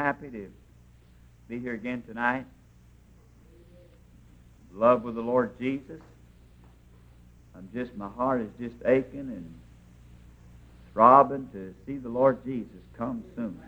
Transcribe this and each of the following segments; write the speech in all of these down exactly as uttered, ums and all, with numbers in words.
happy to be here again tonight. Love with the Lord Jesus. I'm just, my heart is just aching and throbbing to see the Lord Jesus come soon.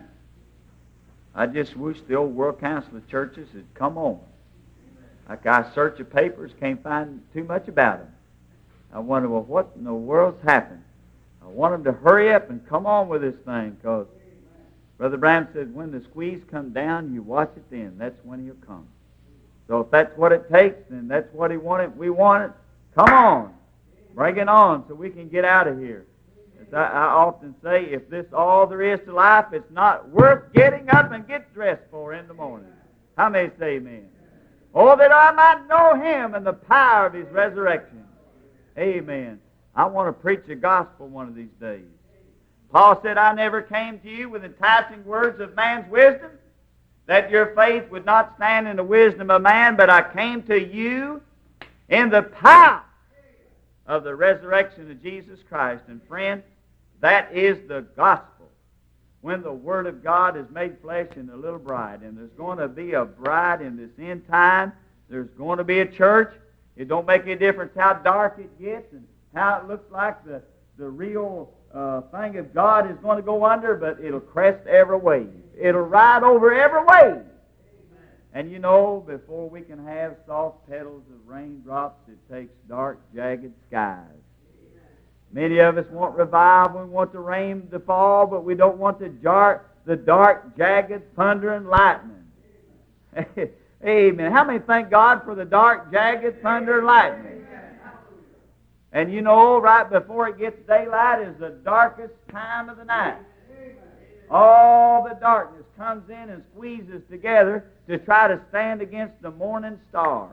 I just wish the old World Council of Churches had come on. Like I search the papers, can't find too much about them. I wonder, well, what in the world's happened? I want them to hurry up and come on with this thing, because Brother Branham said, when the squeeze comes down, you watch it then. That's when he'll come. So if that's what it takes, then that's what he wanted. We want it. Come on. Bring it on so we can get out of here. As I, I often say, if this is all there is to life, it's not worth getting up and get dressed for in the morning. How many say amen? Oh, that I might know him and the power of his resurrection. Amen. I want to preach the gospel one of these days. Paul said, I never came to you with enticing words of man's wisdom, that your faith would not stand in the wisdom of man, but I came to you in the power of the resurrection of Jesus Christ. And friend, that is the gospel. When the Word of God is made flesh in the little bride, and there's going to be a bride in this end time, there's going to be a church. It don't make any difference how dark it gets and how it looks like the, the real uh, thing of God is going to go under, but it'll crest every wave. It'll ride over every wave. And you know, before we can have soft petals of raindrops, it takes dark, jagged skies. Many of us want revival. We want the rain to fall, but we don't want the, jar, the dark, jagged thunder and lightning. Amen. How many thank God for the dark, jagged thunder and lightning? And you know, right before it gets daylight is the darkest time of the night. All the darkness comes in and squeezes together to try to stand against the morning star.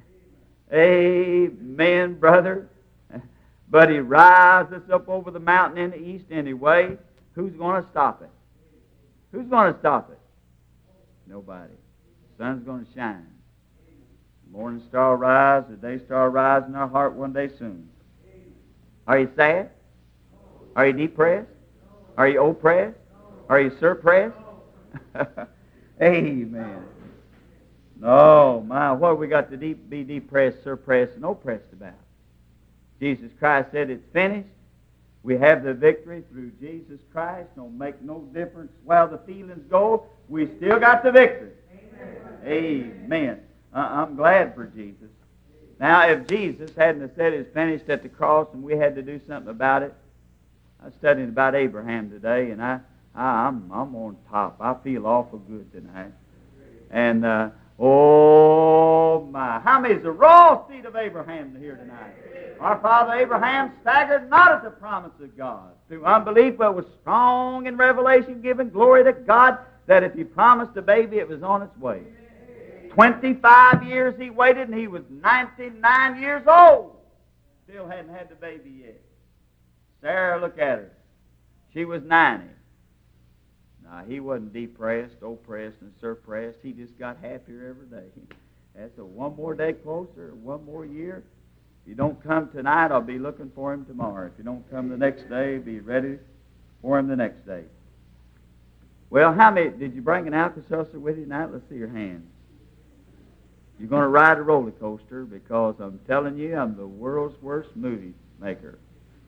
Amen, brother. But he rises up over the mountain in the east anyway. Who's going to stop it? Who's going to stop it? Nobody. The sun's going to shine. The morning star will rise, the day star will rise in our heart one day soon. Are you sad? Are you depressed? Are you oppressed? Are you suppressed? Amen. No, my, what have we got to de- be depressed, suppressed, and oppressed about? Jesus Christ said it's finished. We have the victory through Jesus Christ. Don't make no difference while the feelings go. We still got the victory. Amen. Amen. Uh, I'm glad for Jesus. Now, if Jesus hadn't have said it's finished at the cross and we had to do something about it, I was studying about Abraham today, and I, I I'm I'm on top. I feel awful good tonight. And uh, oh my, how many is the raw seed of Abraham here tonight? Our father Abraham staggered not at the promise of God through unbelief, but was strong in revelation, giving glory to God that if he promised a baby, it was on its way. Twenty-five years he waited, and he was ninety-nine years old. Still hadn't had the baby yet. Sarah, look at her. She was ninety. Now, he wasn't depressed, oppressed, and suppressed. He just got happier every day. That's a one more day closer, one more year. If you don't come tonight, I'll be looking for him tomorrow. If you don't come the next day, be ready for him the next day. Well, how many, did you bring an Alka-Seltzer with you tonight? Let's see your hands. You're going to ride a roller coaster, because I'm telling you, I'm the world's worst movie maker.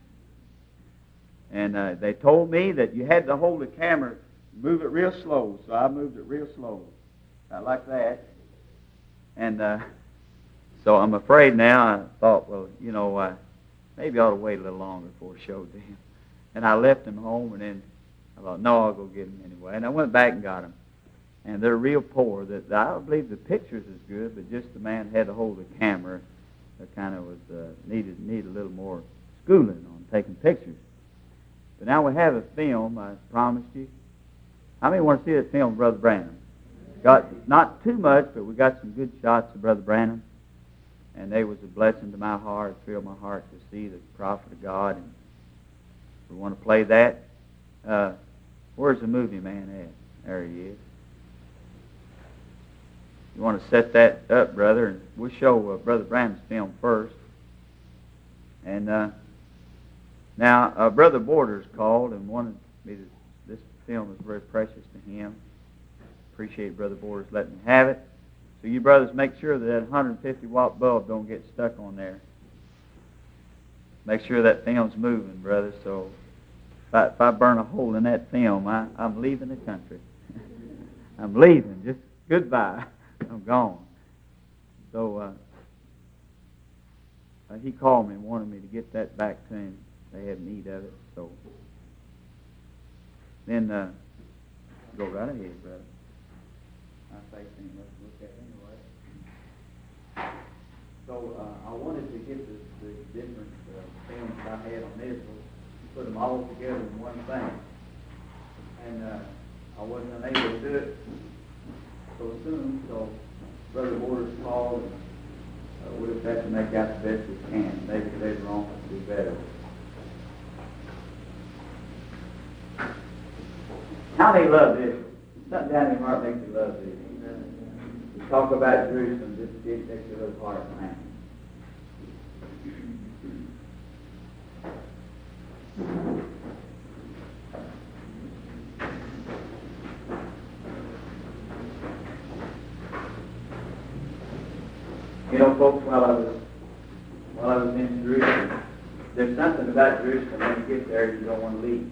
And uh, they told me that you had to hold the camera, move it real slow, so I moved it real slow. Not like that. And uh, so I'm afraid now, I thought, well, you know, uh, maybe I ought to wait a little longer before I showed them. And I left them home, and then I thought, no, I'll go get them anyway. And I went back and got them. And they're real poor. That I don't believe the pictures is good, but just the man had to hold the camera. That kind of was uh, needed needed a little more schooling on taking pictures. But now we have a film, I promised you. How many want to see that film, Brother Branham? Got not too much, but we got some good shots of Brother Branham. And they was a blessing to my heart, thrilled my heart to see the prophet of God. And we want to play that. Uh, where's the movie man at? There he is. You want to set that up, brother, and we'll show uh, Brother Branham's film first. And uh, now, uh, Brother Borders called and wanted me to, this film is very precious to him. appreciate Brother Boris letting me have it. So you brothers make sure that that one hundred fifty watt bulb don't get stuck on there. Make sure that film's moving, brother. So if I, if I burn a hole in that film, I, I'm leaving the country. I'm leaving. Just goodbye. I'm gone. So uh, uh, he called me and wanted me to get that back to him. They had need of it. So then uh, go right ahead, brother. I say things let's look at anyway. So uh, I wanted to get the, the different uh, films I had on Israel, put them all together in one thing. And uh, I wasn't able to do it so soon, so Brother Waters called and uh, we'll have to make out the best we can. Maybe later on we'll do better. How many love this? Something down in your heart makes you love this. You talk about Jerusalem, just it makes your little heart man. You know, folks, while I was while I was in Jerusalem, there's something about Jerusalem when you get there you don't want to leave.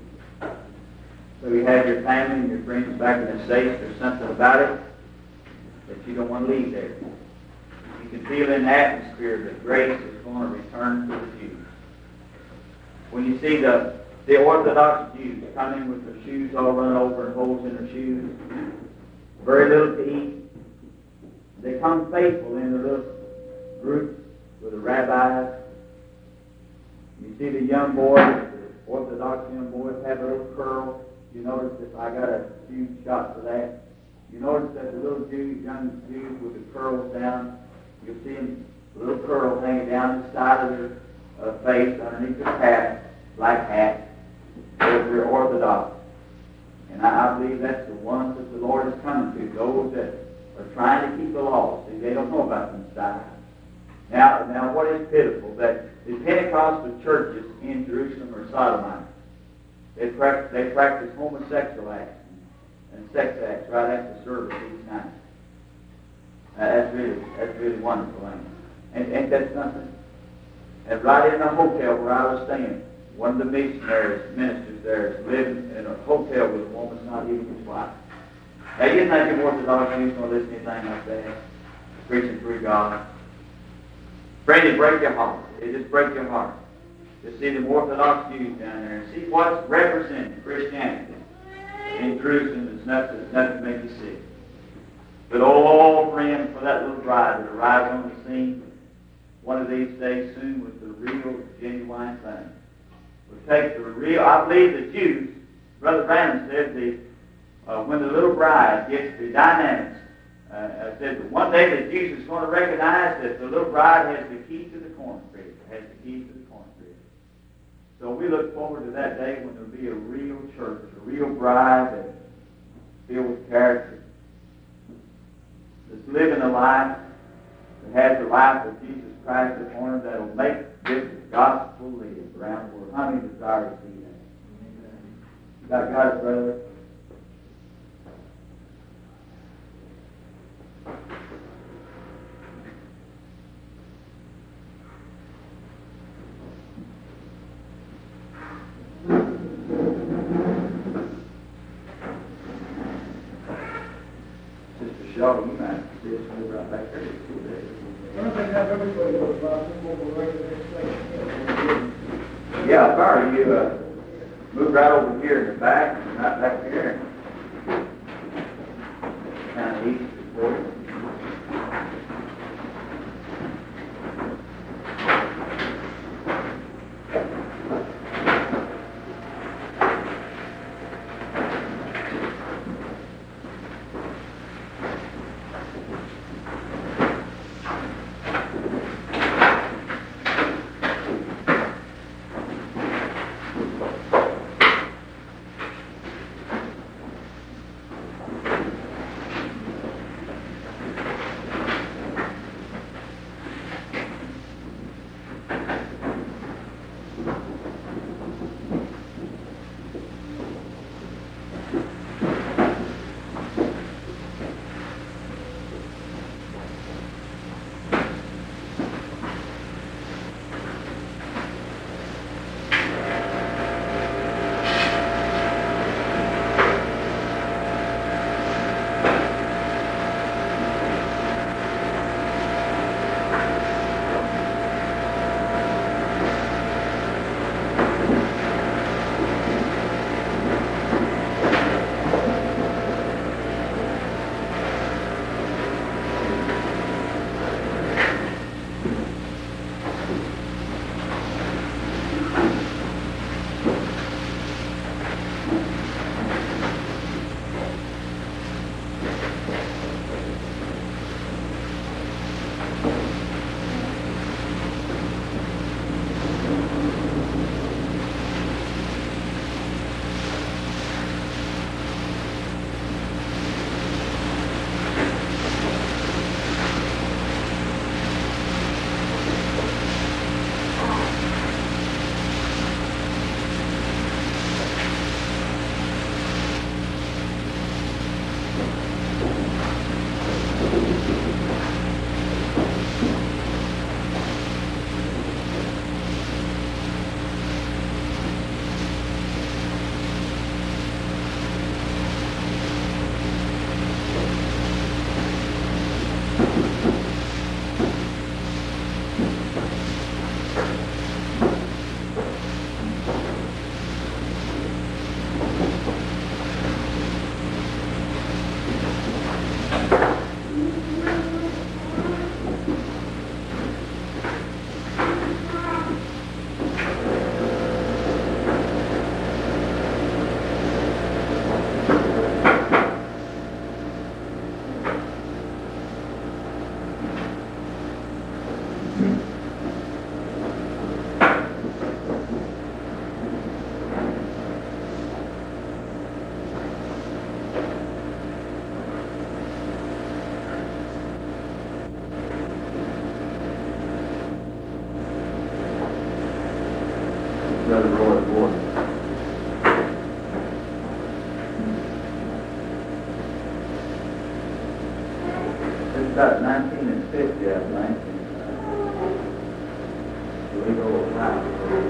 So you have your family and your friends back in the States, there's something about it that you don't want to leave there. You can feel in the atmosphere that grace is going to return to the Jews. When you see the, the Orthodox Jews coming with their shoes all run over and holes in their shoes, very little to eat, they come faithful in their little groups with the rabbis. You see the young boys, the Orthodox young boys have a little curl. You notice if I got a huge shot for that. You notice that the little Jews, young Jews with the curls down, you'll see them, a little curl hanging down the side of their uh, face underneath their hat, black hat. They're, they're Orthodox. And I, I believe that's the ones that the Lord is coming to, those that are trying to keep the law. See, they don't know about the Messiah. Now, now what is pitiful, that the Pentecostal churches in Jerusalem are sodomites. They practice, they practice homosexual acts and sex acts right after service each night. Uh, that's really that's really wonderful, ain't it? And ain't that something? And right in the hotel where I was staying, one of the missionaries, ministers there, is living in a hotel with a woman that's not even his wife. Now, you think if Orthodox Jews don't listen to anything like that, preaching through God. Friend, it breaks your heart. It just breaks your heart to see the Orthodox Jews down there and see what's representing Christianity in Jerusalem. It's nothing, it's nothing to make you sick. But oh, friend, for that little bride that arrives on the scene one of these days soon with the real, genuine thing. We'll take the real, I believe the Jews, Brother Branham said, the uh, when the little bride gets the dynamics, uh, I said that one day the Jews is going to recognize that the little bride has the key to the corn crib, has the key to the corn crib. So we look forward to that day when there'll be a real church, a real bride that's filled with character, that's living a life that has the life of Jesus Christ upon her that'll make this gospel live around the world. How many desire to see that? God got it, brother? Sister Shaw, you might see us move right back there. Yeah, if I were you, uh, move right over here in the back, and right back here. Kind of easy for you. Brother Roy Gordon. It's about nineteen and fifty, I think. We go Ohio.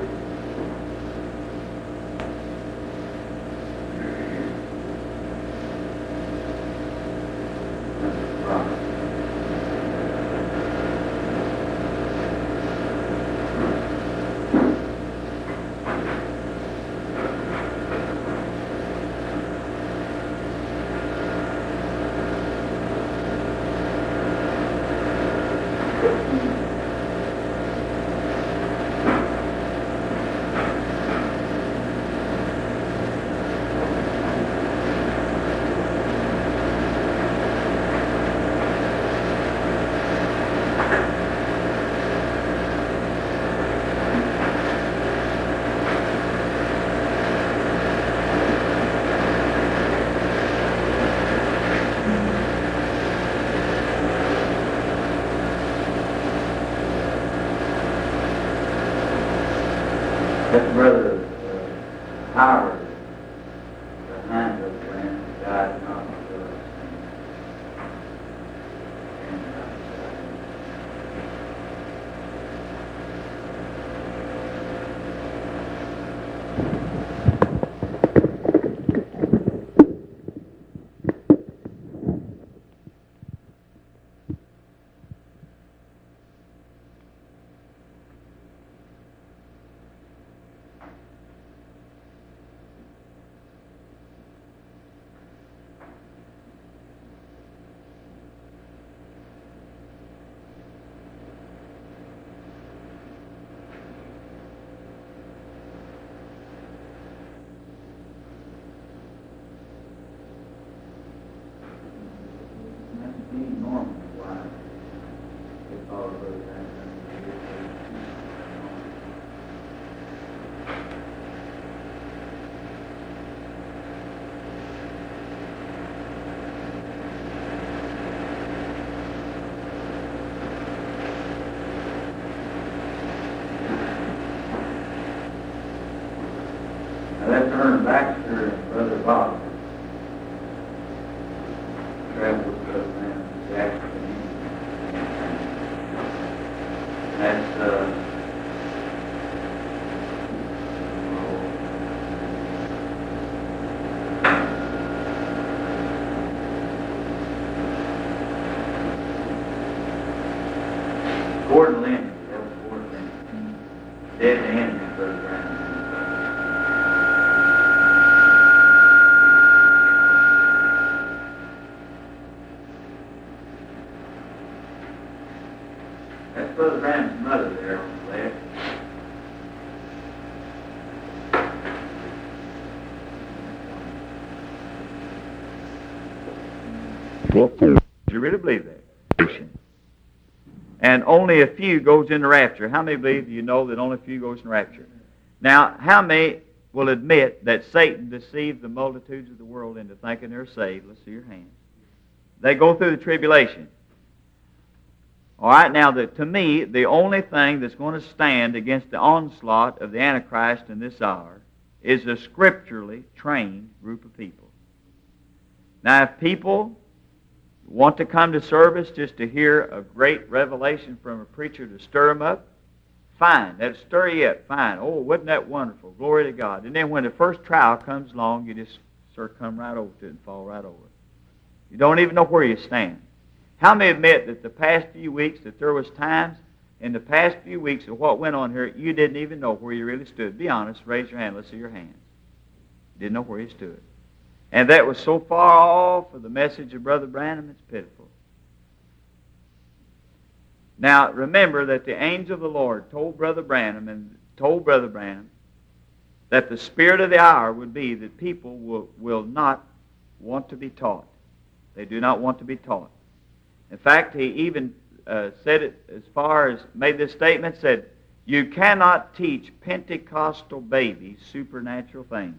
That brother uh, Howard behind us ran died not for us. That's Ernest Baxter and Brother Bob. Traveled with Brother Man Jackson. That's uh Gordon Lynn. That was Gordon Lynn. Dead Andy, Brother Brown. That's Brother Brown's mother there on the left. Do you really believe that? And only a few goes into rapture. How many believe you know that only a few goes into rapture? Now, how many will admit that Satan deceived the multitudes of the world into thinking they're saved? Let's see your hands. They go through the tribulation. All right, now, the, to me, the only thing that's going to stand against the onslaught of the Antichrist in this hour is a scripturally trained group of people. Now, if people want to come to service just to hear a great revelation from a preacher to stir them up, fine. That'll stir you up. Fine. Oh, wasn't that wonderful? Glory to God. And then when the first trial comes along, you just sort of come right over to it and fall right over it. You don't even know where you stand. How many admit that the past few weeks, that there was times in the past few weeks of what went on here, you didn't even know where you really stood? Be honest. Raise your hand. Let's see your hands. You didn't know where you stood. And that was so far off of the message of Brother Branham, it's pitiful. Now, remember that the angel of the Lord told Brother Branham and told Brother Branham that the spirit of the hour would be that people will, will not want to be taught. They do not want to be taught. In fact, he even uh, said it as far as, made this statement, said, you cannot teach Pentecostal babies supernatural things.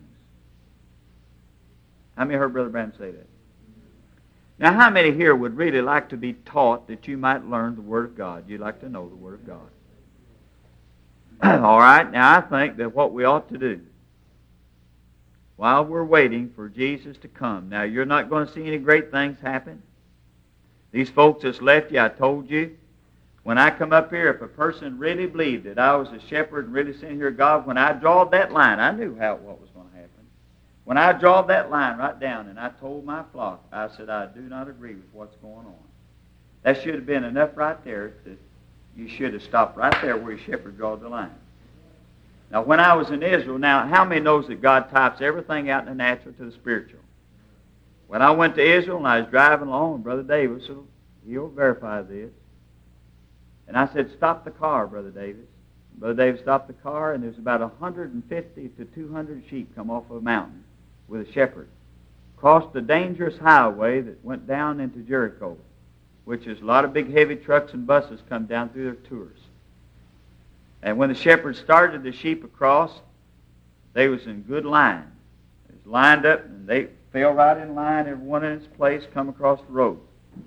How many heard Brother Branham say that? Now, how many here would really like to be taught that you might learn the Word of God? You'd like to know the Word of God. All right, now I think that what we ought to do, while we're waiting for Jesus to come, now you're not going to see any great things happen. These folks that's left you, I told you, when I come up here, if a person really believed that I was a shepherd and really sent here God, when I drawed that line, I knew how what was going to happen. When I drawed that line right down and I told my flock, I said, I do not agree with what's going on. That should have been enough right there that you should have stopped right there where your shepherd drawed the line. Now, when I was in Israel, now, how many knows that God types everything out in the natural to the spiritual? When I went to Israel and I was driving along, and Brother Davis, he'll verify this, and I said, stop the car, Brother Davis. Brother Davis stopped the car, and there's about one hundred fifty to two hundred sheep come off of a mountain with a shepherd. Crossed a dangerous highway that went down into Jericho, which is a lot of big heavy trucks and buses come down through their tours. And when the shepherd started the sheep across, they was in good line. They was lined up, and they fell right in line, everyone in its place, come across the road.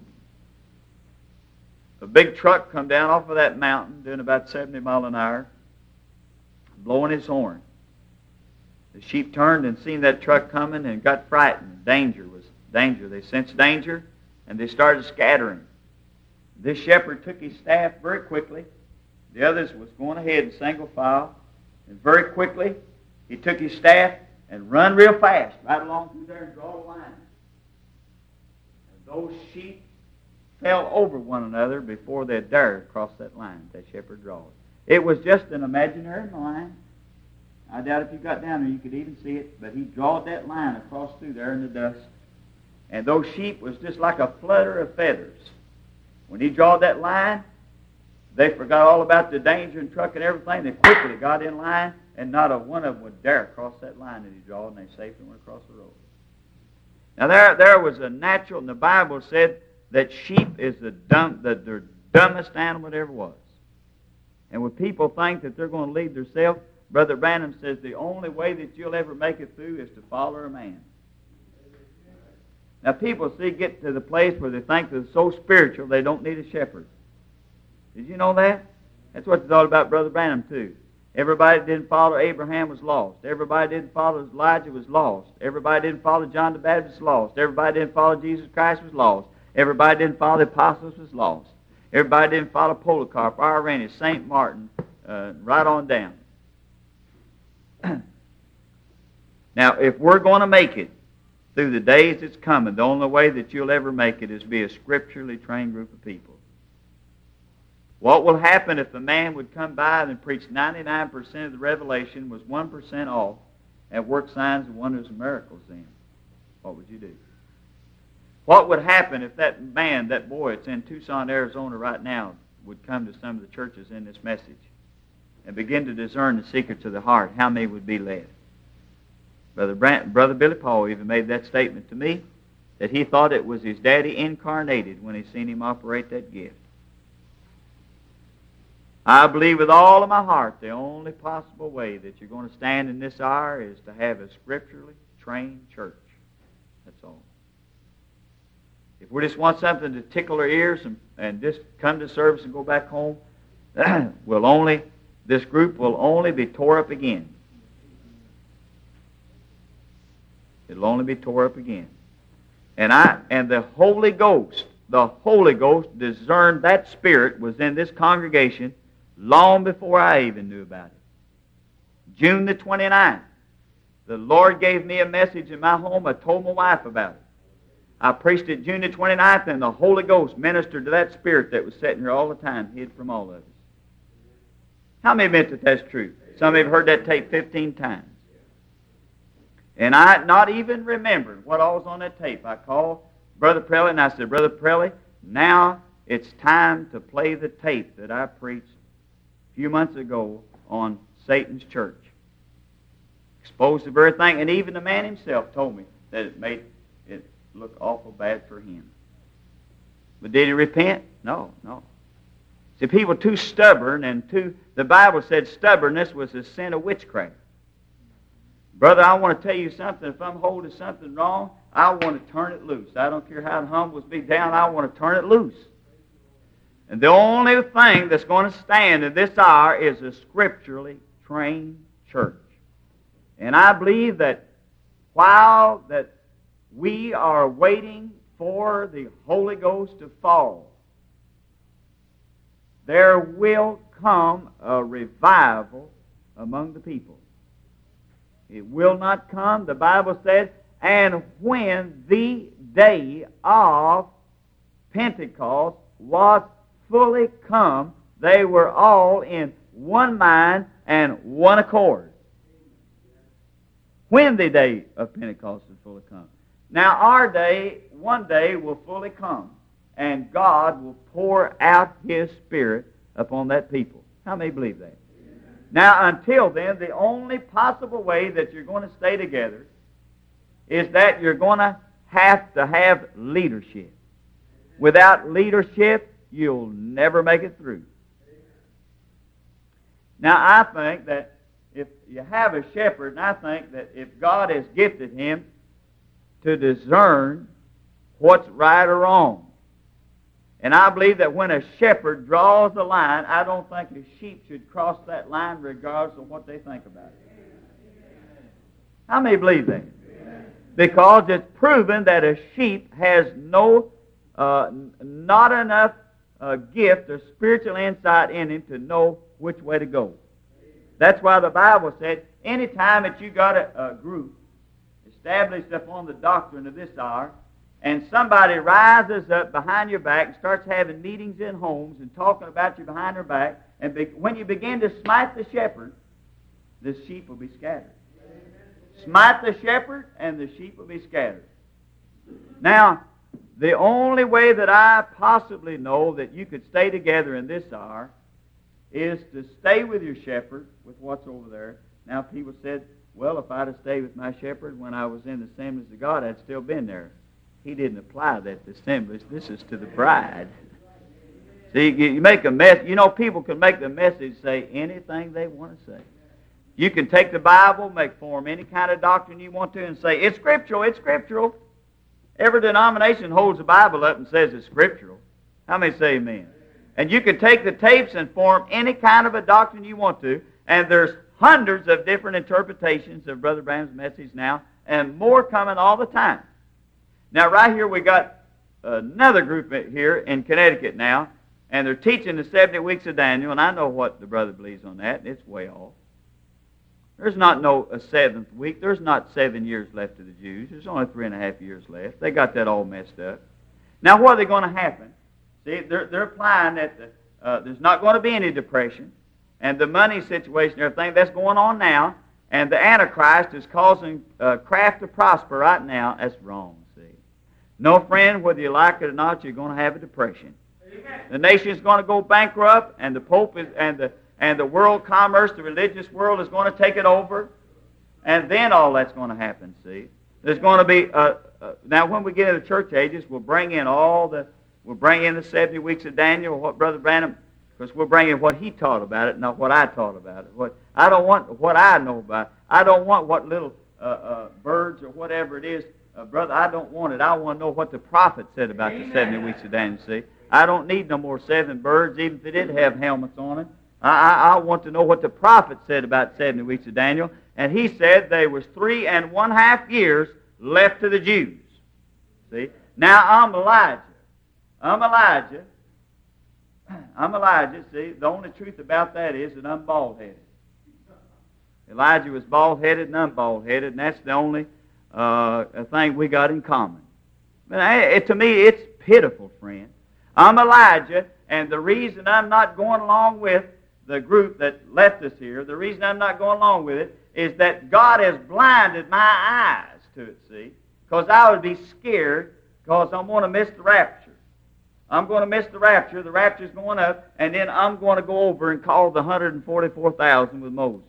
A big truck come down off of that mountain, doing about seventy miles an hour, blowing his horn. The sheep turned and seen that truck coming and got frightened. Danger was danger. They sensed danger, and they started scattering. This shepherd took his staff very quickly. The others was going ahead in single file, and very quickly he took his staff and run real fast right along through there and draw a line. And those sheep fell over one another before they dared cross that line that shepherd drawed. It was just an imaginary line. I doubt if you got down there you could even see it, but he drawed that line across through there in the dust. And those sheep was just like a flutter of feathers. When he drawed that line, they forgot all about the danger and truck and everything. They quickly got in line, and not a one of them would dare cross that line that he drew, and they safely went across the road. Now there, there was a natural, and the Bible said that sheep is the dumb, the, the dumbest animal that ever was. And when people think that they're going to lead themselves, Brother Branham says the only way that you'll ever make it through is to follow a man. Now people see get to the place where they think they're so spiritual they don't need a shepherd. Did you know that? That's what it's all about, Brother Branham, too. Everybody that didn't follow Abraham was lost. Everybody that didn't follow Elijah was lost. Everybody that didn't follow John the Baptist was lost. Everybody that didn't follow Jesus Christ was lost. Everybody that didn't follow the apostles was lost. Everybody that didn't follow Polycarp, Irenaeus, Saint Martin, uh, right on down. Now, if we're going to make it through the days that's coming, the only way that you'll ever make it is be a scripturally trained group of people. What will happen if a man would come by and preach ninety-nine percent of the revelation, was one percent off, and work signs and wonders and miracles then? What would you do? What would happen if that man, that boy that's in Tucson, Arizona right now, would come to some of the churches in this message and begin to discern the secrets of the heart? How many would be led? Brother Brant, Brother Billy Paul even made that statement to me. that he thought it was his daddy incarnated when he seen him operate that gift. I believe with all of my heart the only possible way that you're going to stand in this hour is to have a scripturally trained church. That's all. If we just want something to tickle our ears and, and just come to service and go back home, we'll only, this group will only be tore up again. It'll only be tore up again. And I and the Holy Ghost, the Holy Ghost discerned that spirit was in this congregation long before I even knew about it. June the twenty-ninth, the Lord gave me a message in my home. I told my wife about it. I preached it June the twenty-ninth, and the Holy Ghost ministered to that spirit that was sitting here all the time, hid from all of us. How many admit that that's true? Some of you have heard that tape fifteen times. And I not even remembered what all was on that tape. I called Brother Prelly, and I said, Brother Prelly, now it's time to play the tape that I preached a few months ago on Satan's church. Exposed the very thing, and even the man himself told me that it made it look awful bad for him. But did he repent? No, no. See, people too stubborn, and too, the Bible said stubbornness was a sin of witchcraft. Brother, I want to tell you something. If I'm holding something wrong, I want to turn it loose. I don't care how humble it's be down, I want to turn it loose. And the only thing that's going to stand in this hour is a scripturally trained church. And I believe that while that we are waiting for the Holy Ghost to fall, there will come a revival among the people. It will not come, the Bible says, and when the day of Pentecost was fully come, they were all in one mind and one accord. When the day of Pentecost is fully come. Now our day, one day, will fully come, and God will pour out His Spirit upon that people. How many believe that? Now, until then, the only possible way that you're going to stay together is that you're going to have to have leadership. Without leadership, you'll never make it through. Now, I think that if you have a shepherd, and I think that if God has gifted him to discern what's right or wrong, and I believe that when a shepherd draws the line, I don't think a sheep should cross that line regardless of what they think about it. How many believe that? Because it's proven that a sheep has no, uh, not enough uh, gift or spiritual insight in him to know which way to go. That's why the Bible said, any time that you got a, a group established upon the doctrine of this hour, and somebody rises up behind your back and starts having meetings in homes and talking about you behind their back, and be, when you begin to smite the shepherd, the sheep will be scattered. Smite the shepherd, and the sheep will be scattered. Now, the only way that I possibly know that you could stay together in this hour is to stay with your shepherd, with what's over there. Now, people said, well, if I'd have stayed with my shepherd when I was in the Assemblies of God, I'd still been there. He didn't apply that to Assemblies. This is to the bride. See, you make a mess. You know, people can make the message say anything they want to say. You can take the Bible, make form any kind of doctrine you want to, and say, it's scriptural, it's scriptural. Every denomination holds the Bible up and says it's scriptural. How many say amen? And you can take the tapes and form any kind of a doctrine you want to, and there's hundreds of different interpretations of Brother Branham's message now, and more coming all the time. Now, right here we got another group here in Connecticut now, and they're teaching the seventy weeks of Daniel, and I know what the brother believes on that, and it's way off. There's not no a seventh week. There's not seven years left to the Jews. There's only three and a half years left. They got that all messed up. Now, what are they going to happen? See, they're, they're applying that the, uh, there's not going to be any depression, and the money situation, everything that's going on now, and the Antichrist is causing uh, craft to prosper right now. That's wrong. No, friend, whether you like it or not, you're going to have a depression. Amen. The nation's going to go bankrupt, and the Pope is, and the and the world commerce, the religious world, is going to take it over, and then all that's going to happen. See, there's going to be a, uh, now when we get into the church ages, we'll bring in all the, we'll bring in the seventy weeks of Daniel, what Brother Branham, because we'll bring in what he taught about it, not what I taught about it. What I don't want what I know about it. I don't want what little uh, uh, birds or whatever it is, uh, brother. I don't want it. I want to know what the prophet said about Amen. The seventy weeks of Daniel. See, I don't need no more seven birds, even if they did have helmets on it. I, I, I want to know what the prophet said about seventy weeks of Daniel, and he said there was three and one half years left to the Jews. See, now I'm Elijah. I'm Elijah. I'm Elijah. See, the only truth about that is that I'm bald-headed. Elijah was bald-headed and I'm bald-headed, and that's the only uh, thing we got in common. But it, to me, it's pitiful, friend. I'm Elijah, and the reason I'm not going along with the group that left us here, the reason I'm not going along with it, is that God has blinded my eyes to it, see, because I would be scared because I'm going to miss the rapture. I'm going to miss the rapture. The rapture's going up, and then I'm going to go over and call the one hundred forty-four thousand with Moses.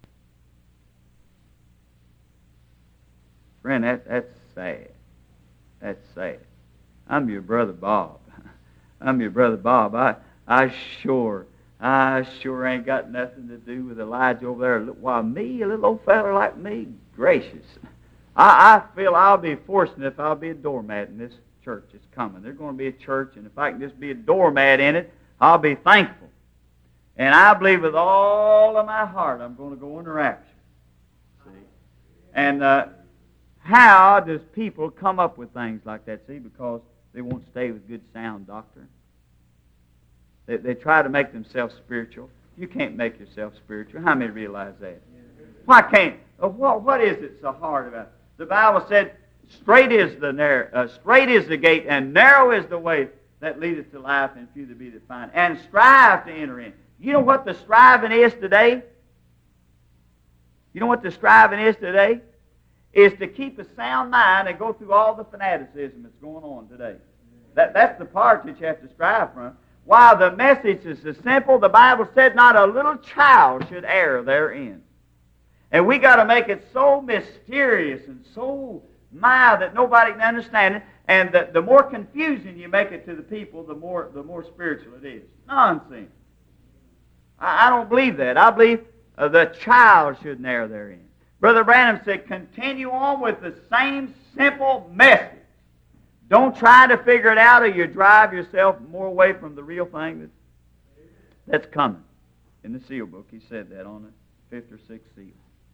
Friend, that, that's sad. That's sad. I'm your brother Bob. I'm your brother Bob. I, I sure, I sure ain't got nothing to do with Elijah over there. Why, me, a little old fella like me? Gracious. I, I feel I'll be fortunate if I'll be a doormat in this church is coming. There's going to be a church, and if I can just be a doormat in it, I'll be thankful. And I believe with all of my heart I'm going to go in the rapture. See? And uh, how does people come up with things like that? See, because they won't stay with good sound doctrine. They, they try to make themselves spiritual. You can't make yourself spiritual. How many realize that? Why can't? Uh, what, what is it so hard about it? The Bible said, Straight is the narrow, uh, straight is the gate, and narrow is the way that leadeth to life, and few there be that find. And strive to enter in. You know what the striving is today? You know what the striving is today? Is to keep a sound mind and go through all the fanaticism that's going on today. That, that's the part that you have to strive from. While the message is so simple, the Bible said not a little child should err therein. And we got to make it so mysterious and so mild that nobody can understand it, and the, the more confusing you make it to the people, the more the more spiritual it is. Nonsense. I, I don't believe that. I believe uh, the child should narrow therein. Brother Branham said, continue on with the same simple message. Don't try to figure it out, or you drive yourself more away from the real thing that, that's coming. In the seal book, he said that on the fifth or sixth seal.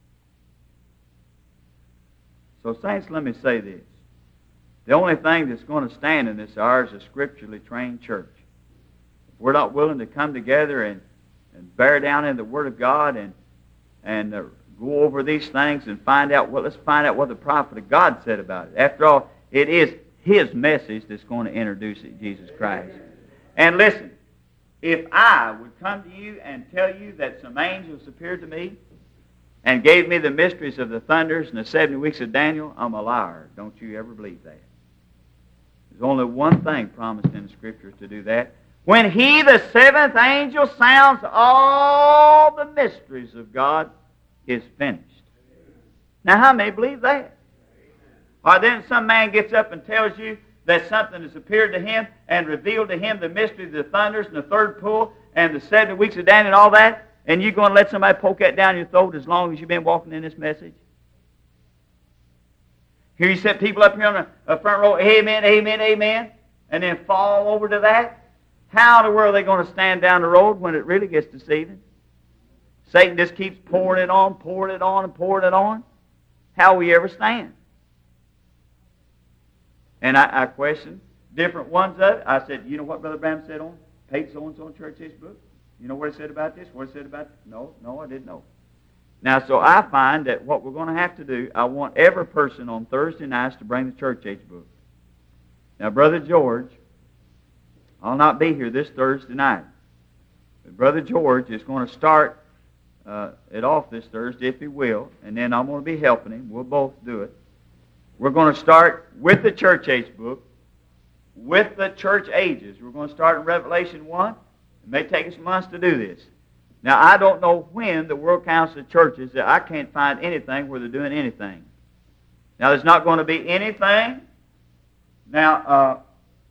So, saints, let me say this. The only thing that's going to stand in this hour is a scripturally trained church. If we're not willing to come together and, and bear down in the Word of God and, and uh, go over these things and find out, well, let's find out what the prophet of God said about it. After all, it is His message that's going to introduce it, Jesus Christ. And listen, if I would come to you and tell you that some angels appeared to me and gave me the mysteries of the thunders and the seventy weeks of Daniel, I'm a liar. Don't you ever believe that. There's only one thing promised in the Scriptures to do that. When He, the seventh angel, sounds, all the mysteries of God is finished. Now, how many believe that? Or then some man gets up and tells you that something has appeared to him and revealed to him the mystery of the thunders and the third pull and the seventy weeks of Daniel and all that, and you're going to let somebody poke that down your throat as long as you've been walking in this message? Here you set people up here on the uh, front row, amen, amen, amen, and then fall over to that? How in the world are they going to stand down the road when it really gets deceiving? Satan just keeps pouring it on, pouring it on, and pouring it on. How will you ever stand? And I, I questioned different ones of it. I said, you know what Brother Branham said on page so-and-so in Church History book? You know what he said about this? What he said about this? No, no, I didn't know. Now, so I find that what we're going to have to do, I want every person on Thursday nights to bring the church age book. Now, Brother George, I'll not be here this Thursday night. But Brother George is going to start uh, it off this Thursday, if he will, and then I'm going to be helping him. We'll both do it. We're going to start with the church age book, with the church ages. We're going to start in Revelation one. It may take us months to do this. Now, I don't know when the World Council of Churches, I can't find anything where they're doing anything. Now, there's not going to be anything Now, uh,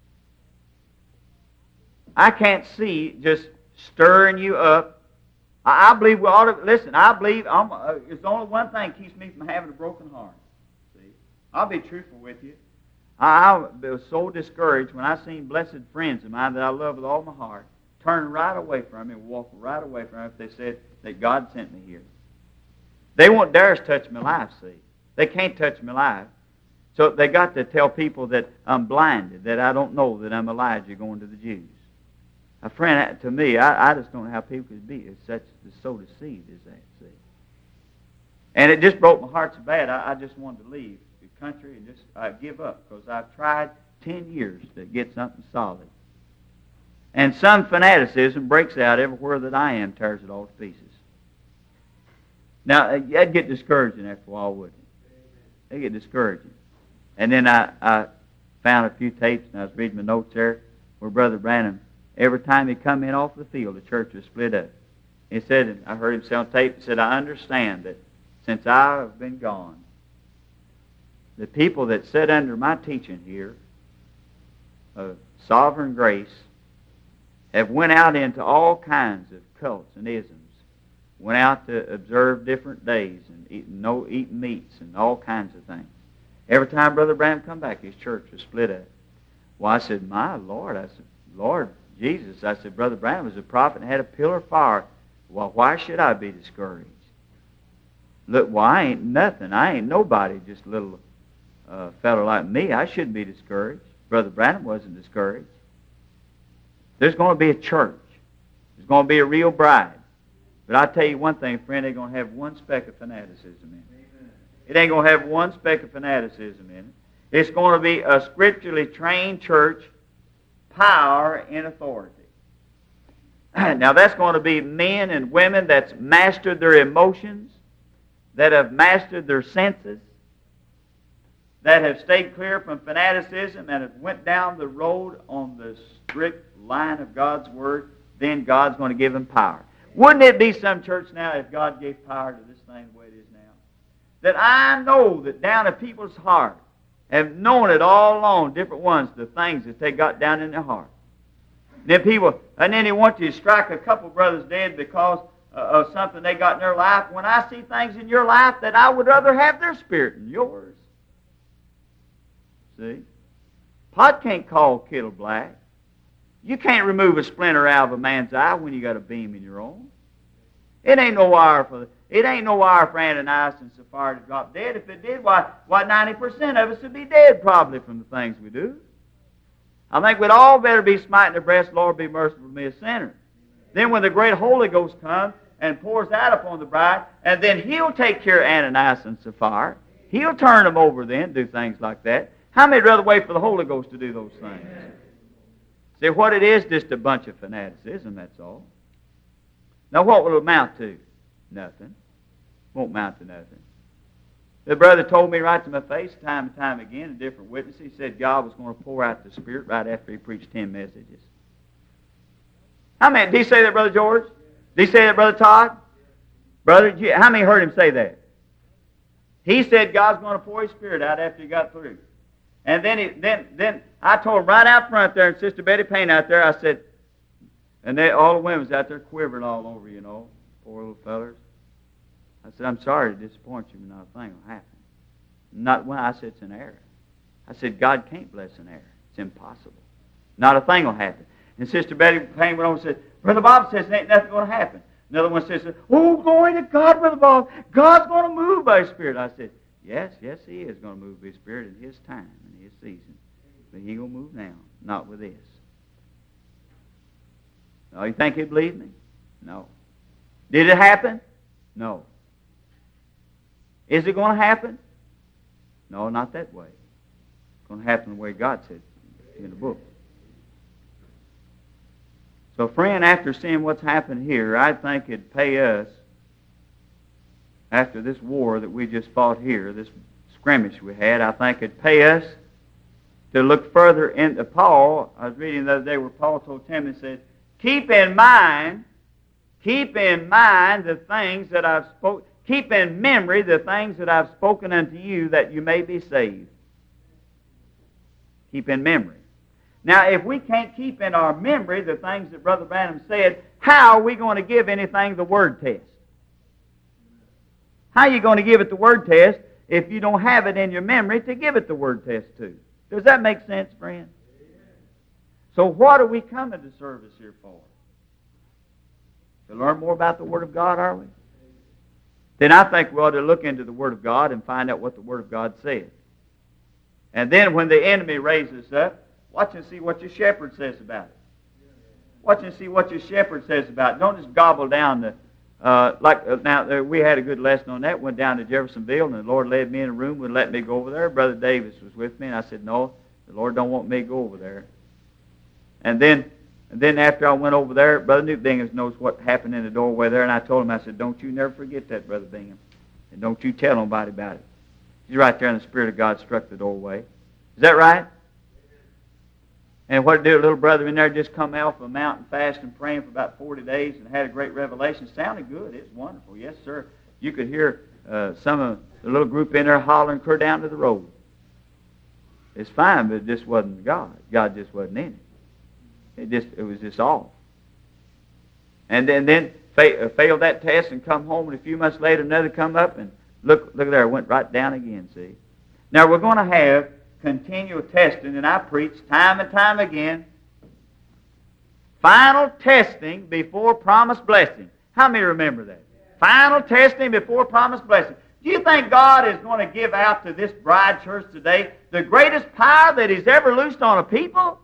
I can't see just stirring you up. I, I believe we ought to, listen, I believe I'm, uh, it's only one thing keeps me from having a broken heart. See, I'll be truthful with you. I, I was so discouraged when I seen blessed friends of mine that I love with all my heart turn right away from me and walk right away from me if they said that God sent me here. They won't dare touch my life, see. They can't touch my life. So they got to tell people that I'm blinded, that I don't know that I'm Elijah going to the Jews. A friend, to me, I, I just don't know how people could be it's such so deceived as that, see. And it just broke my heart so bad, I, I just wanted to leave the country and just uh, give up, because I've tried ten years to get something solid. And some fanaticism breaks out everywhere that I am, tears it all to pieces. Now, that'd get discouraging after a while, wouldn't it? It'd get discouraging. And then I, I found a few tapes, and I was reading my notes there, where Brother Branham, every time he come in off the field, the church was split up. He said, and I heard him say on tape, he said, I understand that since I have been gone, the people that sit under my teaching here of sovereign grace have went out into all kinds of cults and isms, went out to observe different days and eat, no eating meats and all kinds of things. Every time Brother Branham come back, his church was split up. Well, I said, my Lord, I said, Lord Jesus, I said, Brother Branham was a prophet and had a pillar of fire. Well, why should I be discouraged? Look, well, I ain't nothing. I ain't nobody, just a little uh, fellow like me. I shouldn't be discouraged. Brother Branham wasn't discouraged. There's going to be a church. There's going to be a real bride. But I tell you one thing, friend, they're going to have one speck of fanaticism in it. It ain't going to have one speck of fanaticism in it. It's going to be a scripturally trained church, power and authority. Now that's going to be men and women that's mastered their emotions, that have mastered their senses, that have stayed clear from fanaticism and have went down the road on the strict line of God's Word. Then God's going to give them power. Wouldn't it be some church now if God gave power to this thing the way it is now? That I know that down in people's heart have known it all along, different ones, the things that they got down in their heart. And then people, and then they want you to strike a couple brothers dead because uh, of something they got in their life. When I see things in your life that I would rather have their spirit than yours. See? Pot can't call kettle black. You can't remove a splinter out of a man's eye when you got a beam in your own. It ain't no wire for it ain't no wire for Ananias and Sapphira to drop dead. If it did, why why ninety percent of us would be dead probably from the things we do. I think we'd all better be smiting the breast, Lord, be merciful to me, a sinner. Then when the great Holy Ghost comes and pours out upon the bride, and then He'll take care of Ananias and Sapphira. He'll turn them over then, do things like that. How many would rather wait for the Holy Ghost to do those things? See, what it is, just a bunch of fanaticism, that's all. Now, what will it amount to? Nothing. Won't amount to nothing. The brother told me right to my face time and time again, a different witness, he said God was going to pour out the Spirit right after he preached ten messages. How many, did he say that, Brother George? Did he say that, Brother Todd? Brother, how many heard him say that? He said God's going to pour His Spirit out after he got through. And then, he, then, then I told him right out front there, and Sister Betty Payne out there, I said, and they, all the women was out there quivering all over, you know, poor little fellers. I said, I'm sorry to disappoint you, but not a thing will happen. Not when I said it's an error. I said, God can't bless an error. It's impossible. Not a thing will happen. And Sister Betty Payne went on and said, Brother Bob says there ain't nothing going to happen. Another one says, oh, glory to God, Brother Bob. God's going to move by His Spirit. I said, yes, yes, He is going to move by His Spirit in His time and His season. But He going to move now, not with this. Oh, you think He'd believe me? No. Did it happen? No. Is it going to happen? No, not that way. It's going to happen the way God said in the book. So, friend, after seeing what's happened here, I think it'd pay us, after this war that we just fought here, this skirmish we had, I think it'd pay us to look further into Paul. I was reading the other day where Paul told Timothy, said, keep in mind, keep in mind the things that I've spoken. Keep in memory the things that I've spoken unto you, that you may be saved. Keep in memory. Now, if we can't keep in our memory the things that Brother Branham said, how are we going to give anything the word test? How are you going to give it the word test if you don't have it in your memory to give it the word test to? Does that make sense, friend? So what are we coming to service here for? To learn more about the Word of God, are we? Then I think we ought to look into the Word of God and find out what the Word of God says. And then when the enemy raises up, watch and see what your shepherd says about it. Watch and see what your shepherd says about it. Don't just gobble down the, uh, like, uh, now, uh, we had a good lesson on that. Went down to Jeffersonville, and the Lord led me in a room, would let me go over there. Brother Davis was with me, and I said, no, the Lord don't want me to go over there. And then and then after I went over there, Brother Newt Bingham knows what happened in the doorway there, and I told him, I said, don't you never forget that, Brother Bingham, and don't you tell nobody about it. He's right there, and the Spirit of God struck the doorway. Is that right? And what did a little brother in there just come out of a mountain fast and praying for about forty days and had a great revelation? Sounded good. It's wonderful. Yes, sir. You could hear uh, some of the little group in there hollering clear down to the road. It's fine, but it just wasn't God. God just wasn't in it. It just it was just off. And then then fa- uh, failed that test and come home, and a few months later another come up and look look there, it went right down again. See. Now we're going to have continual testing, and I preach time and time again. Final testing before promised blessing. How many remember that? Final testing before promised blessing. Do you think God is going to give out to this bride church today the greatest power that He's ever loosed on a people?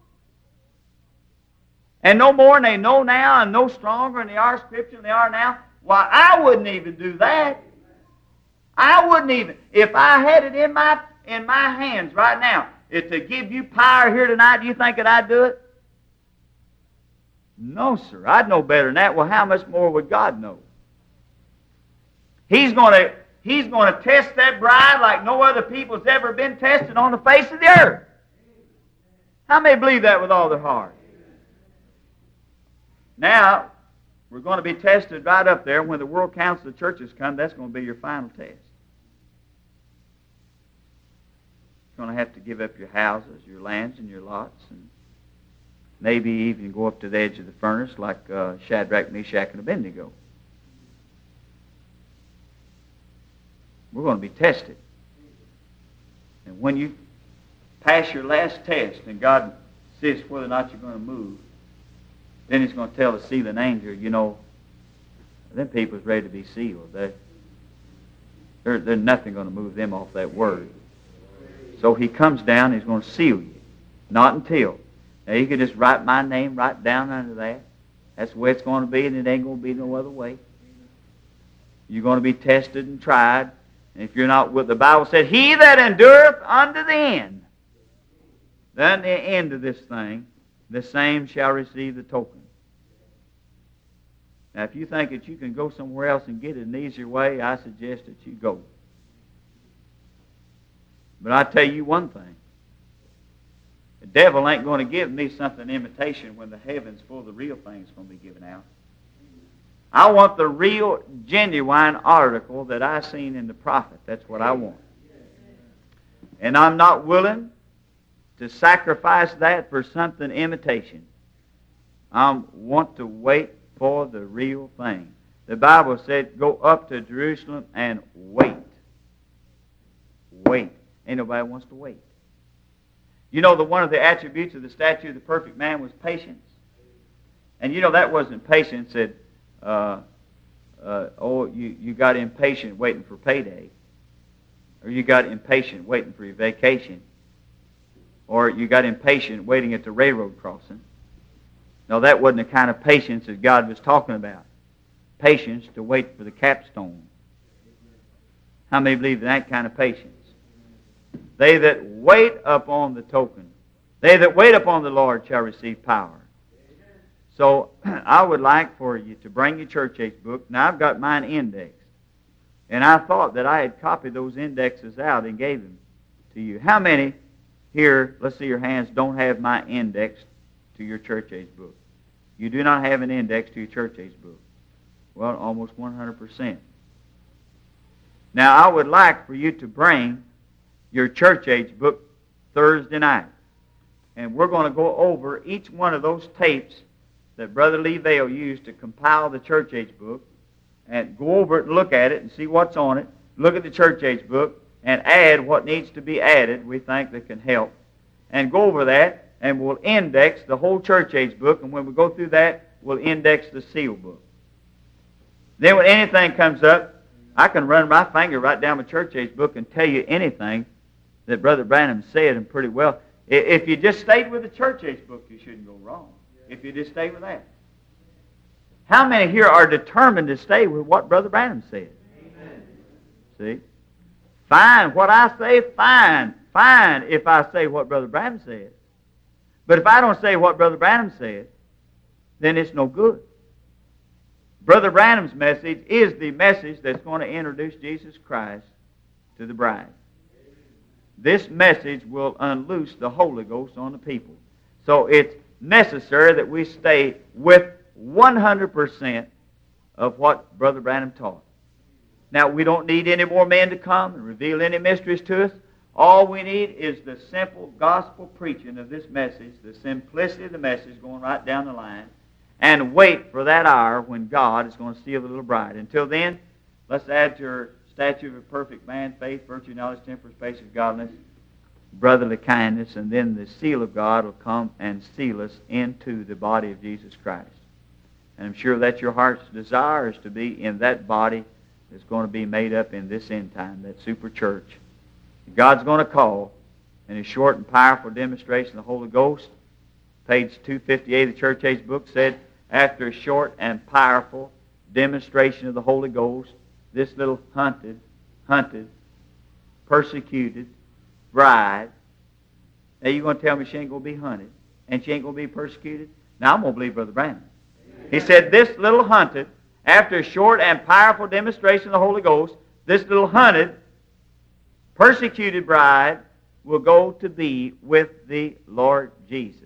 And no more than they know now, and no stronger than they are Scripture than they are now? Why, I wouldn't even do that. I wouldn't even. If I had it in my in my hands right now, if to give you power here tonight, do you think that I'd do it? No, sir. I'd know better than that. Well, how much more would God know? He's going to He's going to test that bride like no other people's ever been tested on the face of the earth. How many believe that with all their heart? Now, we're going to be tested right up there. When the World Council of Churches come, that's going to be your final test. You're going to have to give up your houses, your lands, and your lots, and maybe even go up to the edge of the furnace like uh, Shadrach, Meshach, and Abednego. We're going to be tested. And when you pass your last test and God says whether or not you're going to move, then He's going to tell the sealing angel, you know, them people's ready to be sealed. They, there, there's nothing going to move them off that word. So He comes down and He's going to seal you. Not until. Now, you can just write my name right down under that. That's the way it's going to be, and it ain't going to be no other way. You're going to be tested and tried. And if you're not with, the Bible said, he that endureth unto the end, then the end of this thing, the same shall receive the token. Now, if you think that you can go somewhere else and get it an easier way, I suggest that you go. But I tell you one thing. The devil ain't going to give me something imitation when the heaven's full of the real thing's going to be given out. I want the real, genuine article that I seen in the prophet. That's what I want. And I'm not willing to sacrifice that for something imitation. I want to wait for the real thing. The Bible said, go up to Jerusalem and wait. Wait. Ain't nobody wants to wait. You know, the one of the attributes of the statue of the perfect man was patience. And you know, that wasn't patience that, uh, uh, oh, you, you got impatient waiting for payday. Or you got impatient waiting for your vacation. Or you got impatient waiting at the railroad crossing. No, that wasn't the kind of patience that God was talking about. Patience to wait for the capstone. How many believe in that kind of patience? They that wait upon the token, they that wait upon the Lord shall receive power. So I would like for you to bring your church age book. Now I've got mine indexed. And I thought that I had copied those indexes out and gave them to you. How many here, let's see your hands, don't have my index to your church age book? You do not have an index to your church age book. Well, almost one hundred percent. Now I would like for you to bring your church age book Thursday night. and we're going to go over each one of those tapes that Brother Lee Vale used to compile the church age book, and go over it and look at it and see what's on it, look at the church age book, and add what needs to be added we think that can help, and go over that, and we'll index the whole church age book, and when we go through that, we'll index the seal book. Then when anything comes up, I can run my finger right down the church age book and tell you anything that Brother Branham said, and pretty well. If you just stayed with the church age book, you shouldn't go wrong. If you just stay with that. How many here are determined to stay with what Brother Branham said? Amen. See? Fine. What I say, fine. Fine if I say what Brother Branham said. But if I don't say what Brother Branham said, then it's no good. Brother Branham's message is the message that's going to introduce Jesus Christ to the bride. This message will unloose the Holy Ghost on the people. So it's necessary that we stay with one hundred percent of what Brother Branham taught. Now, we don't need any more men to come and reveal any mysteries to us. All we need is the simple gospel preaching of this message, the simplicity of the message going right down the line, and wait for that hour when God is going to seal the little bride. Until then, let's add to her statue of a perfect man, faith, virtue, knowledge, temperance, patience, godliness, brotherly kindness, and then the seal of God will come and seal us into the body of Jesus Christ. And I'm sure that your heart's desire is to be in that body that's going to be made up in this end time, that super church. God's going to call in a short and powerful demonstration of the Holy Ghost. Page two fifty-eight of the Church Age book said, after a short and powerful demonstration of the Holy Ghost, this little hunted, hunted, persecuted bride, now you're going to tell me she ain't going to be hunted and she ain't going to be persecuted? Now I'm going to believe Brother Branham. He said this little hunted, after a short and powerful demonstration of the Holy Ghost, this little hunted, persecuted bride will go to be with the Lord Jesus.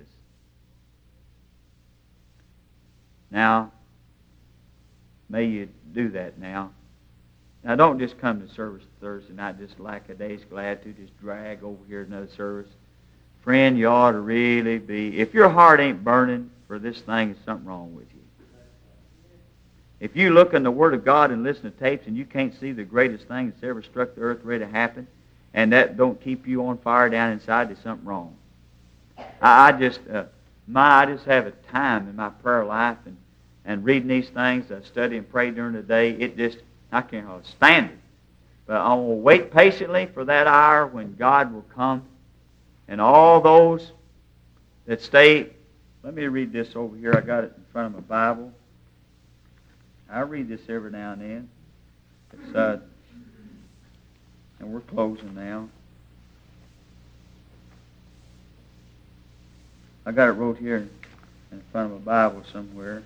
Now, may you do that now. Now, don't just come to service Thursday night just like a day's glad to just drag over here to another service. Friend, you ought to really be, if your heart ain't burning for this thing, there's something wrong with you. If you look in the Word of God and listen to tapes and you can't see the greatest thing that's ever struck the earth ready to happen, and that don't keep you on fire down inside, there's something wrong. I, I just, uh, my, I just have a time in my prayer life and, and reading these things. I study and pray during the day. It just, I can't hardly stand it. But I will wait patiently for that hour when God will come, and all those that stay. Let me read this over here. I got it in front of my Bible. I read this every now and then. It's, uh, and we're closing now. I got it wrote here in front of my Bible somewhere.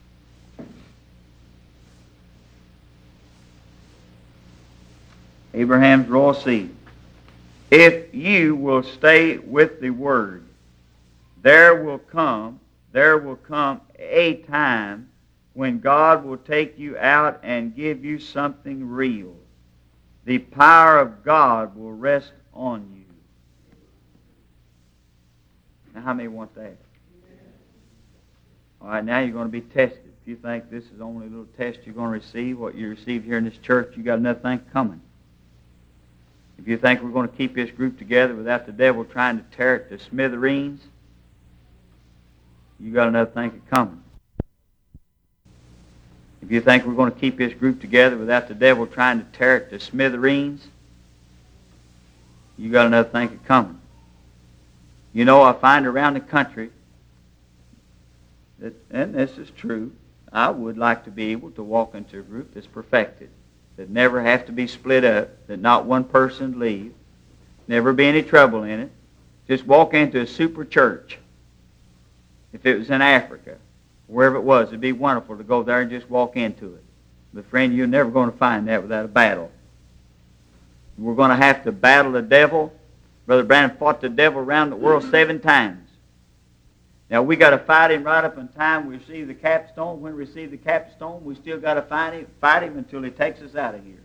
Abraham's royal seed. If you will stay with the Word, there will come, there will come a time when God will take you out and give you something real. The power of God will rest on you. Now, how many want that? All right, now you're going to be tested. If you think this is only a little test you're going to receive, what you received here in this church, you got another thing coming. If you think we're going to keep this group together without the devil trying to tear it to smithereens, you got another thing coming. If you think we're going to keep this group together without the devil trying to tear it to smithereens, you got another thing coming. You know, I find around the country that, and this is true, I would like to be able to walk into a group that's perfected, that never have to be split up, that not one person leave, never be any trouble in it. Just walk into a super church. If it was in Africa, wherever it was, it'd be wonderful to go there and just walk into it. But friend, you're never going to find that without a battle. We're going to have to battle the devil. Brother Branham fought the devil around the world seven times. Now, we got to fight him right up in time we receive the capstone. When we receive the capstone, we still got to fight him, fight him until he takes us out of here.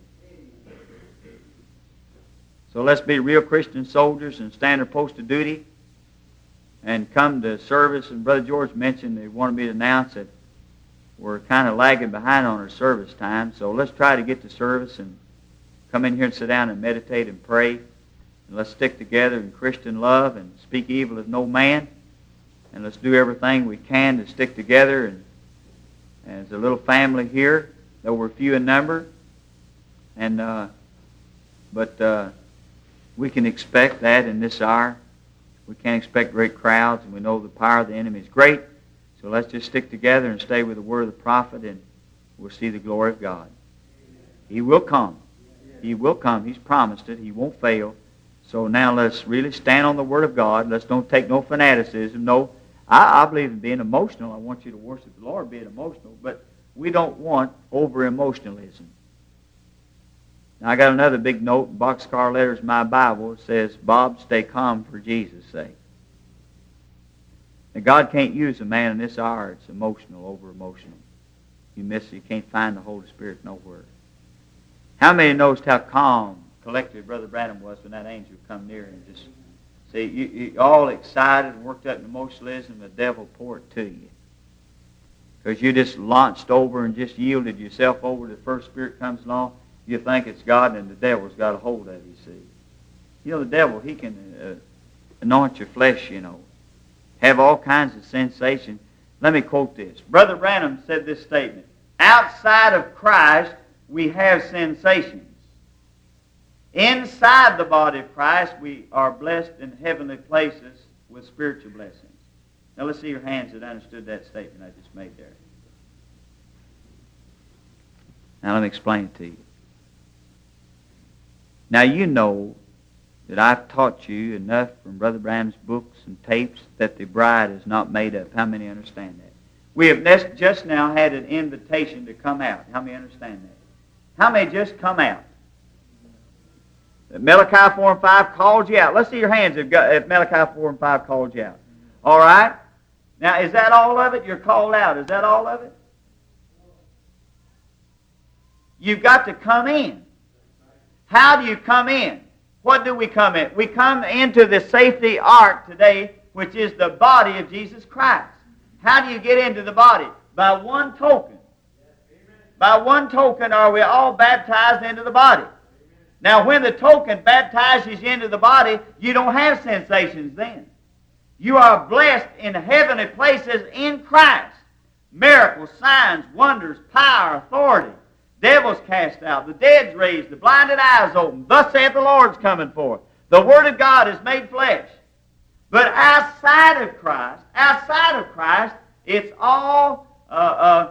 So let's be real Christian soldiers and stand our post of duty and come to service. And Brother George mentioned they wanted me to announce that we're kind of lagging behind on our service time. So let's try to get to service and come in here and sit down and meditate and pray. And let's stick together in Christian love and speak evil of no man. And let's do everything we can to stick together and, and as a little family here, though we're few in number. And uh, but uh, we can expect that in this hour. We can't expect great crowds, and we know the power of the enemy is great. So let's just stick together and stay with the word of the prophet, and we'll see the glory of God. He will come. He will come. He's promised it. He won't fail. So now let's really stand on the word of God. Let's don't take no fanaticism. No, I, I believe in being emotional. I want you to worship the Lord being emotional, but we don't want over-emotionalism. Now, I got another big note, boxcar letters in my Bible. It says, Bob, stay calm for Jesus' sake. Now, God can't use a man in this hour. It's emotional, over-emotional. You miss it. You can't find the Holy Spirit nowhere. How many noticed how calm, collected Brother Branham was when that angel come near and just, see, you, you all excited and worked up in emotionalism, the devil poured it to you. Because you just launched over and just yielded yourself over to the first spirit comes along. You think it's God, and the devil's got a hold of you, see. You know, the devil, he can uh, anoint your flesh, you know. Have all kinds of sensations. Let me quote this. Brother Branham said this statement. Outside of Christ, we have sensations. Inside the body of Christ, we are blessed in heavenly places with spiritual blessings. Now let's see your hands that understood that statement I just made there. Now let me explain it to you. Now you know that I've taught you enough from Brother Branham's books and tapes that the bride is not made up. How many understand that? We have just now had an invitation to come out. How many understand that? How many just come out? Malachi four and five called you out. Let's see your hands if, if Malachi four and five called you out. All right? Now, is that all of it? You're called out. Is that all of it? You've got to come in. How do you come in? What do we come in? We come into the safety ark today, which is the body of Jesus Christ. How do you get into the body? By one token. By one token are we all baptized into the body. Now, when the token baptizes you into the body, you don't have sensations then. You are blessed in heavenly places in Christ. Miracles, signs, wonders, power, authority. Devils cast out, the dead's raised, the blinded eyes opened. Thus saith the Lord's coming forth. The Word of God is made flesh. But outside of Christ, outside of Christ, it's all uh, uh,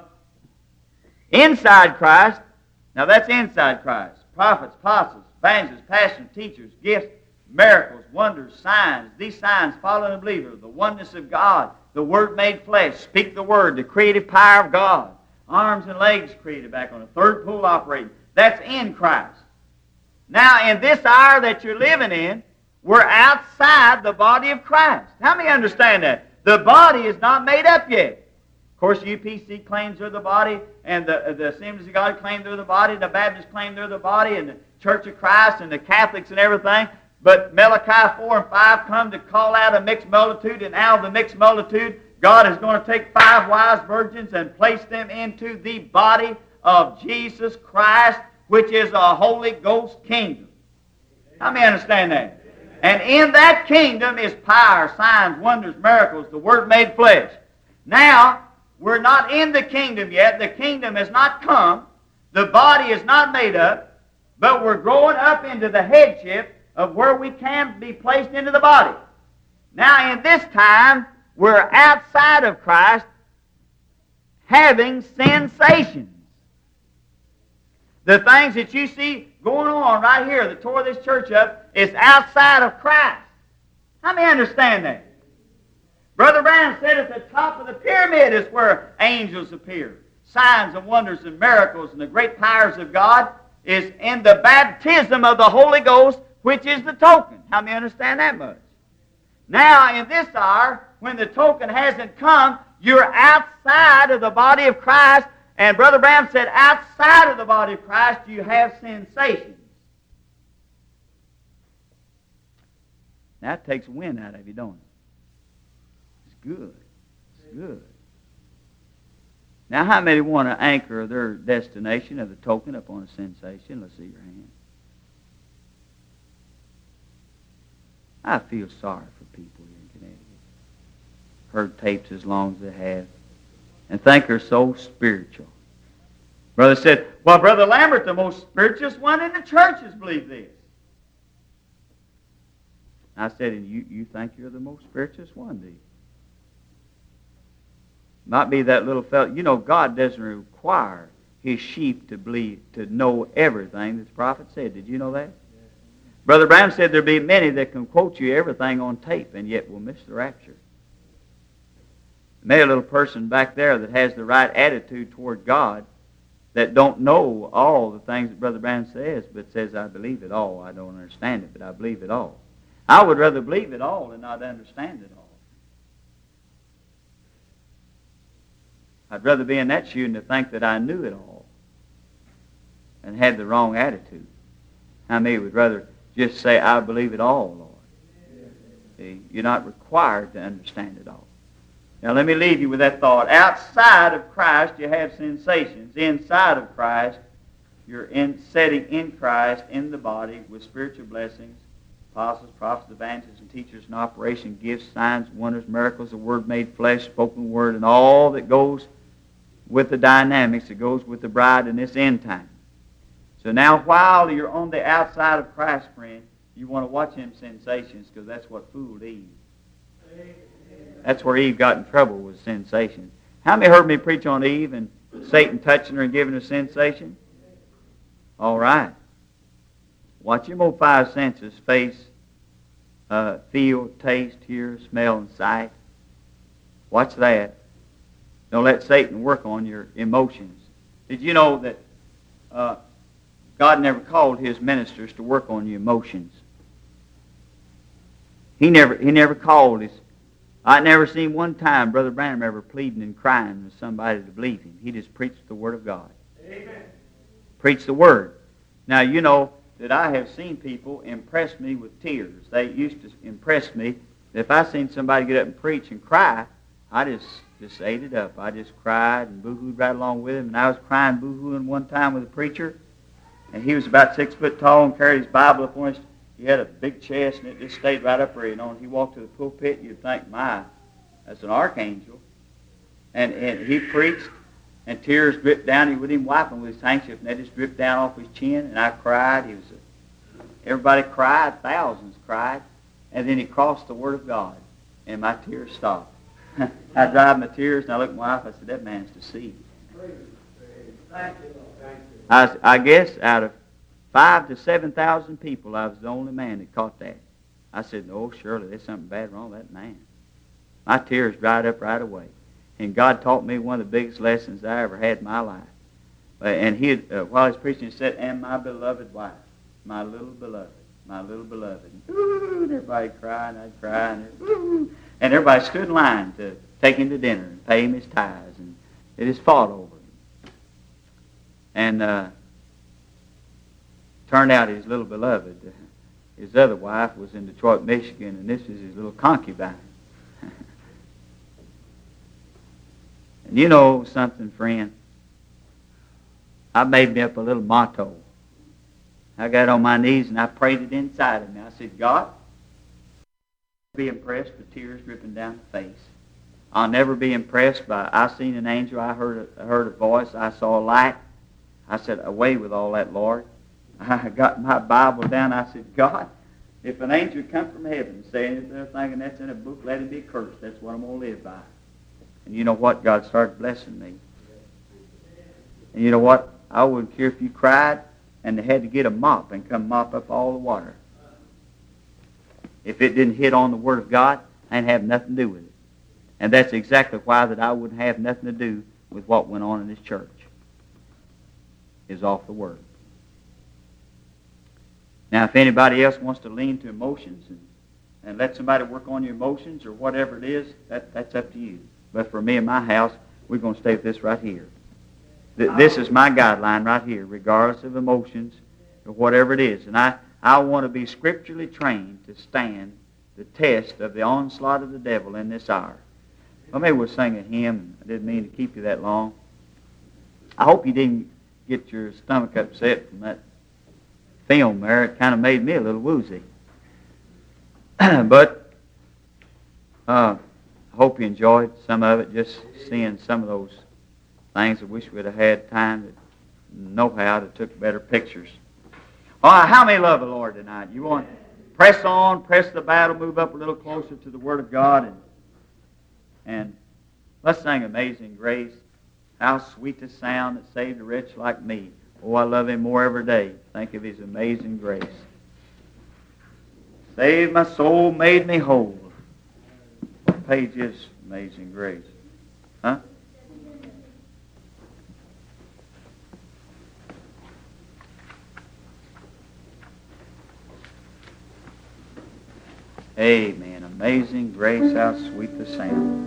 inside Christ. Now that's inside Christ. Prophets, apostles, evangelists, pastors, teachers, gifts, miracles, wonders, signs. These signs follow the believer. The oneness of God, the Word made flesh. Speak the Word, the creative power of God. Arms and legs created back on a third pool operating. That's in Christ. Now, in this hour that you're living in, we're outside the body of Christ. How many understand that? The body is not made up yet. Of course, U P C claims they're the body, and the, the Assemblies of God claim they're the body, the Baptists claim they're the body, and the Church of Christ, and the Catholics and everything. But Malachi four and five come to call out a mixed multitude, and out of the mixed multitude, God is going to take five wise virgins and place them into the body of Jesus Christ, which is a Holy Ghost kingdom. How many understand that? And in that kingdom is power, signs, wonders, miracles, the Word made flesh. Now, we're not in the kingdom yet. The kingdom has not come. The body is not made up. But we're growing up into the headship of where we can be placed into the body. Now, in this time, we're outside of Christ having sensations. The things that you see going on right here that tore this church up is outside of Christ. How many understand that? Brother Branham said at the top of the pyramid is where angels appear. Signs and wonders and miracles and the great powers of God is in the baptism of the Holy Ghost, which is the token. How many understand that much? Now, in this hour, when the token hasn't come, you're outside of the body of Christ. And Brother Branham said, outside of the body of Christ, you have sensations. That takes wind out of you, don't it? good. It's good. Now, how many want to anchor their destination of the token upon a sensation? Let's see your hand. I feel sorry for people here in Connecticut. Heard tapes as long as they have, and think they're so spiritual. Brother said, well, Brother Lambert, the most spiritual one in the churches believe this. I said, and you, you think you're the most spiritual one, do you? Might be that little fellow. You know, God doesn't require his sheep to believe, to know everything that the prophet said. Did you know that? Yes. Brother Brown said there'll be many that can quote you everything on tape and yet will miss the rapture. Maybe a little person back there that has the right attitude toward God that don't know all the things that Brother Brown says, but says, I believe it all. I don't understand it, but I believe it all. I would rather believe it all than not understand it all. I'd rather be in that shoe than to think that I knew it all and had the wrong attitude. How many would rather just say, I believe it all, Lord? See, you're not required to understand it all. Now let me leave you with that thought. Outside of Christ, you have sensations. Inside of Christ, you're in setting in Christ in the body with spiritual blessings, apostles, prophets, evangelists, and teachers in operation, gifts, signs, wonders, miracles, the Word made flesh, spoken word, and all that goes with the dynamics that goes with the bride in this end time. So now while you're on the outside of Christ, friend, you want to watch them sensations because that's what fooled Eve. That's where Eve got in trouble with sensations. How many heard me preach on Eve and Satan touching her and giving her sensation? All right. Watch them old five senses, face, uh, feel, taste, hear, smell, and sight. Watch that. Don't let Satan work on your emotions. Did you know that uh, God never called his ministers to work on your emotions? He never, he never called his... I never seen one time Brother Branham ever pleading and crying with somebody to believe him. He just preached the Word of God. Amen. Preached the Word. Now, you know that I have seen people impress me with tears. They used to impress me. If I seen somebody get up and preach and cry, I just... just ate it up. I just cried and boo-hooed right along with him. And I was crying, boo-hooing one time with a preacher, and he was about six foot tall and carried his Bible up on his... He had a big chest, and it just stayed right up there. You know, and he walked to the pulpit, and you'd think, my, that's an archangel. And, and he preached, and tears dripped down. He wouldn't even wipe them with his handkerchief, and they just dripped down off his chin. And I cried. He was a, everybody cried. Thousands cried. And then he crossed the Word of God, and my tears stopped. I dried my tears, and I looked at my wife. I said, that man's deceived. I, I guess out of five to seven thousand people, I was the only man that caught that. I said, no, surely there's something bad wrong with that man. My tears dried up right away. And God taught me one of the biggest lessons I ever had in my life. Uh, and he, had, uh, while he was preaching, he said, and my beloved wife, my little beloved, my little beloved. Ooh, and everybody cried, and I'd cry, and, ooh, and everybody stood in line to take him to dinner and pay him his tithes. And it just fought over him. And uh, turned out his little beloved, uh, his other wife was in Detroit, Michigan, and this is his little concubine. And you know something, friend? I made me up a little motto. I got on my knees and I prayed it inside of me. I said, God, I'll be impressed with tears dripping down the face. I'll never be impressed by, I seen an angel, I heard a, I heard a voice, I saw a light. I said, away with all that, Lord. I got my Bible down. I said, God, if an angel come from heaven saying everything that's in a book, let him be cursed. That's what I'm going to live by. And you know what? God started blessing me. And you know what? I wouldn't care if you cried and they had to get a mop and come mop up all the water. If it didn't hit on the Word of God, I didn't have nothing to do with it. And that's exactly why that I wouldn't have nothing to do with what went on in this church. Is off the Word. Now, if anybody else wants to lean to emotions and, and let somebody work on your emotions or whatever it is, that, that's up to you. But for me and my house, we're going to stay with this right here. Th- this is my guideline right here, regardless of emotions or whatever it is. And I, I want to be scripturally trained to stand the test of the onslaught of the devil in this hour. Well, maybe we'll sing a hymn. I didn't mean to keep you that long. I hope you didn't get your stomach upset from that film there. It kind of made me a little woozy. But uh, I hope you enjoyed some of it, just seeing some of those things. I wish we'd have had time to know how to took better pictures. All right, how many love the Lord tonight? You want to press on, press the battle, move up a little closer to the Word of God, and and let's sing Amazing Grace. How sweet the sound that saved a wretch like me. Oh, I love Him more every day. Think of His amazing grace. Saved my soul, made me whole. What page is Amazing Grace? Huh? Amen. Amazing grace, how sweet the sound.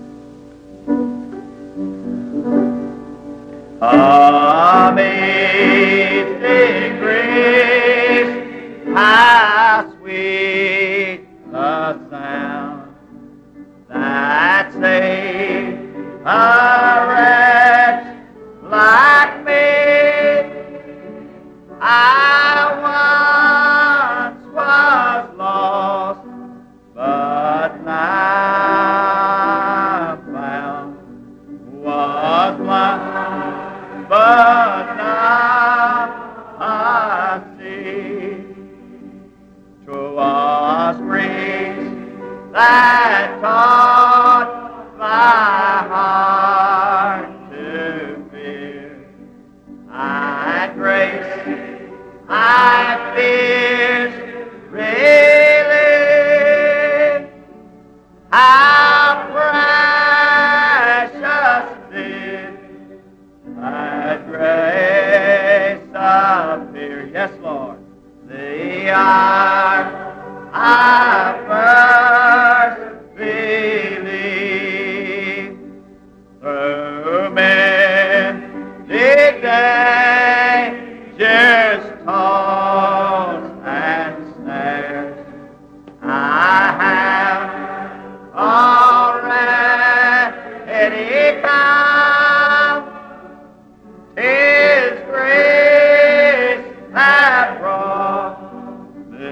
Amazing grace, how sweet the sound that saved a wretch like me. I once was lost, but now found, was blind, but now I see. 'Twas grace that taught my heart to fear. I grace, I fears relief. How precious did thy grace appear. Yes, Lord. The hour I first believed, through many dangers, toils, and snares, I have already come. 'Tis grace that brought me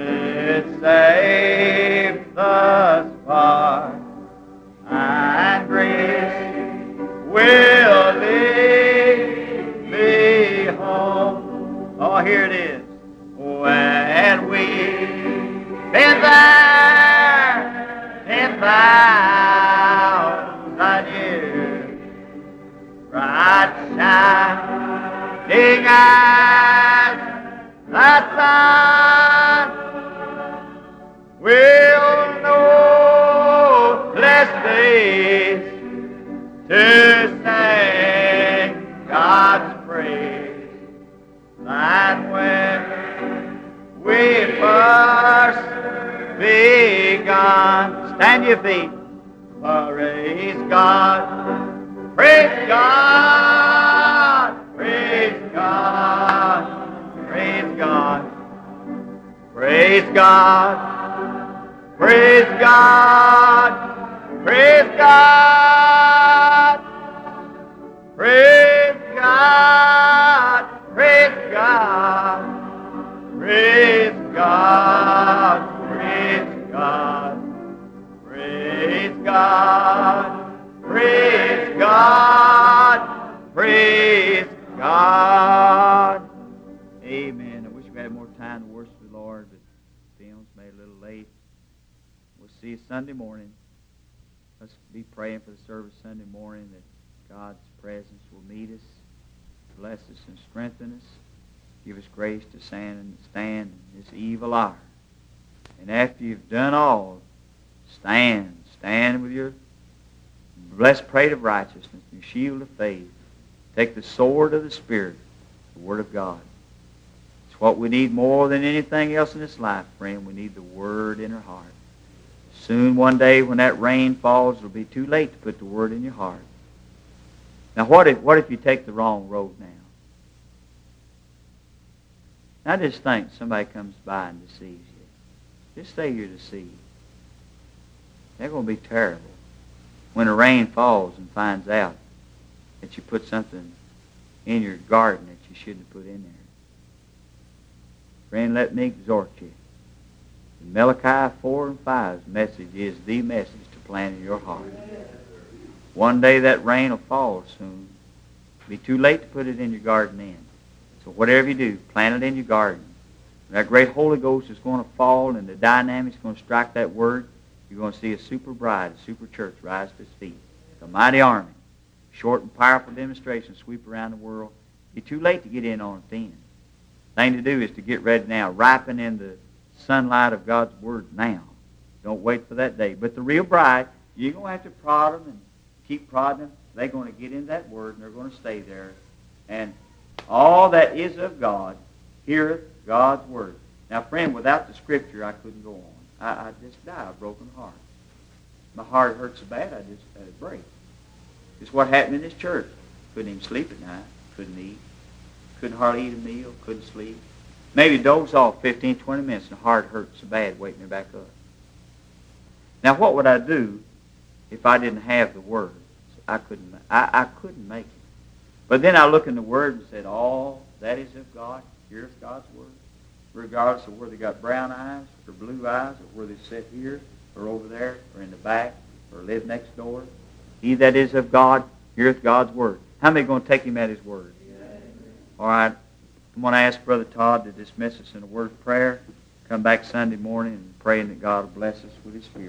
safe thus far, and grace will lead me home. Oh, here it is. When we've been there ten thousand years, bright shining as the sun, we'll know less days to sing God's praise than when we first begun. Stand to your feet. Praise God. Praise God. Praise God. Praise God. Praise God. Praise God. Praise God. Praise God. Praise God. Praise God. Praise God. Praise God. Praise God. Praise God. Amen. I wish we had more time to worship the Lord, but the film's made a little late. We'll see you Sunday morning. Let's be praying for the service Sunday morning that God's presence will meet us, bless us, and strengthen us. Give us grace to stand and stand in this evil hour. And after you've done all, stand. Stand with your breastplate of righteousness, your shield of faith. Take the sword of the Spirit, the Word of God. It's what we need more than anything else in this life, friend. We need the Word in our heart. Soon, one day, when that rain falls, it'll be too late to put the Word in your heart. Now, what if, what if you take the wrong road now? Now, just think somebody comes by and deceives you. Just say you're deceived. They're going to be terrible. when the rain falls and finds out that you put something in your garden that you shouldn't have put in there. Friend, let me exhort you. Malachi four and five's message is the message to plant in your heart. One day that rain will fall soon. It'll be too late to put it in your garden then. So whatever you do, plant it in your garden. That great Holy Ghost is going to fall and the dynamic's going to strike that word. You're going to see a super bride, a super church rise to its feet. A mighty army, short and powerful demonstration sweep around the world. It'll be too late to get in on it then. The thing to do is to get ready now, ripen in the sunlight of God's Word now. Don't wait for that day. But the real bride, you're going to have to prod them and keep prodding them. They're going to get in that Word and they're going to stay there. And all that is of God heareth God's Word. Now, friend, without the Scripture, I couldn't go on. I, I just die a broken heart. My heart hurt so bad, I just had a break. It's what happened in this church. Couldn't even sleep at night. Couldn't eat. Couldn't hardly eat a meal. Couldn't sleep. Maybe doze off fifteen, twenty minutes, and the heart hurt so bad, wake me back up. Now, what would I do if I didn't have the Word? I couldn't. I, I couldn't make it. But then I look in the Word and said, all that is of God, heareth God's Word, regardless of whether they got brown eyes or blue eyes, or whether they sit here or over there or in the back or live next door. He that is of God heareth God's Word. How many are going to take him at his word? All right. I'm going to ask Brother Todd to dismiss us in a word of prayer. Come back Sunday morning and praying that God will bless us with His Spirit.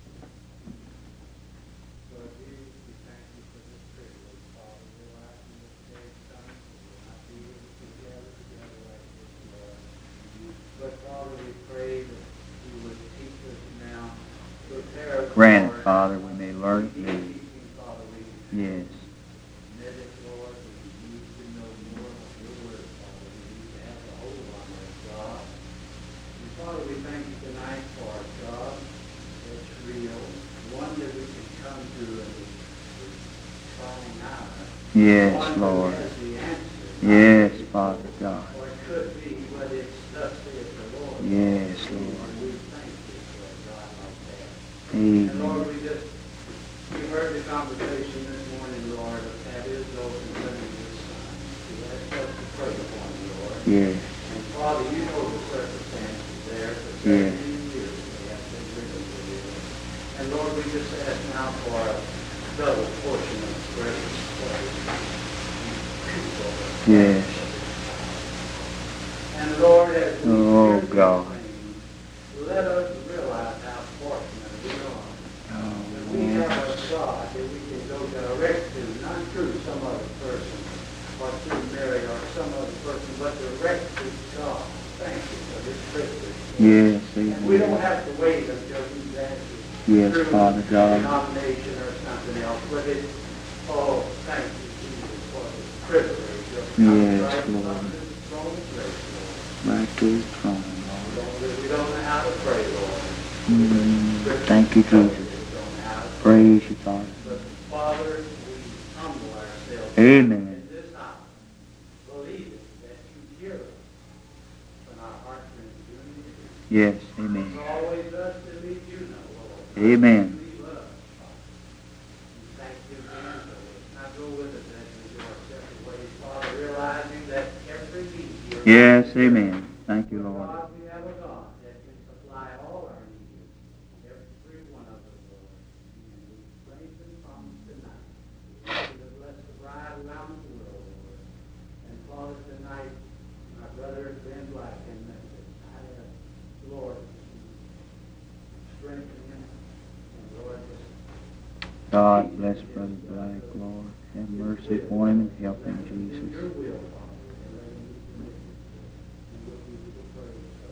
Grant, Father, we may learn of Thee. Yes. Father, we thank you tonight for our God that's real, one that we can come to and crying out. Yes, one Lord. That has the answer. Yes, Father God. Or it could be, but it's thus saith the Lord. Yes, Lord. And we thank you for a God like that. Amen. And Lord, we just, we heard the conversation this morning, Lord, of that is those concerning this son. We ask us to pray upon you, Lord. Yes. And Father, you know the circumstances there for Yes. seventeen years they have been driven to you. And Lord, we just ask now for a double portion of grace. Yes. And Lord, as we Oh, hear God. these things, let us realize how fortunate we are. Oh, That we have a God that we can go direct to, not through some other person, or through Mary or some other person, but direct to God. Thank you for this privilege. yes, And we don't amen. have to wait until He's answered Yes, through Father God. denomination or something else. But it's, oh, thank you, Jesus, for the privilege of Yes, coming right Lord. up to the throne of grace, Lord. Right to His throne, Lord. Lord, we don't know how to pray, Lord. Mm, thank you, Jesus. We don't know how to pray. Praise you, Father. But Father, we humble ourselves Amen. in this hour, believing that you hear us when our hearts are in unity. Yes, amen. It's always us that lead you know, Lord. Amen. Leave us, Father. We thank you again, so let's not go with us as we do our separate ways, Father, realizing that every need here. Yes, amen. Thank you, Lord. God, we have a God that can supply all our needs, every one of us, Lord. And we praise and promise tonight. We ask you to bless the bride around the world, Lord. And Father, tonight, my brother Ben Black and Memphis, I ask, Lord, strengthen him. And Lord, just God bless Brother Black, Lord. Have mercy upon him and help him, your Jesus. will, Father. And let him be committed. And we'll give you the praise for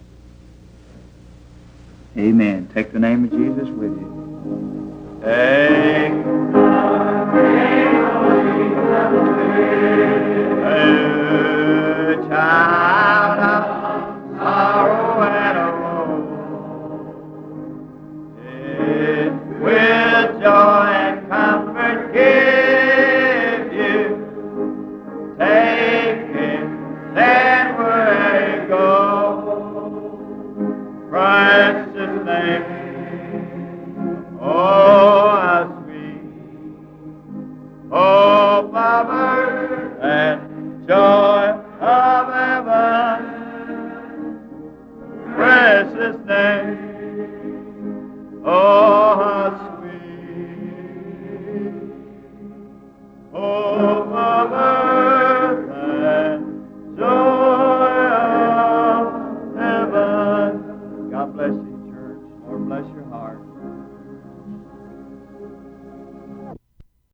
that. Amen. Take the name of Jesus with you. Take the child of sorrow and woe. It will joy and comfort give you. Take it, then where you go. Precious name, oh, how sweet. precious name. Oh,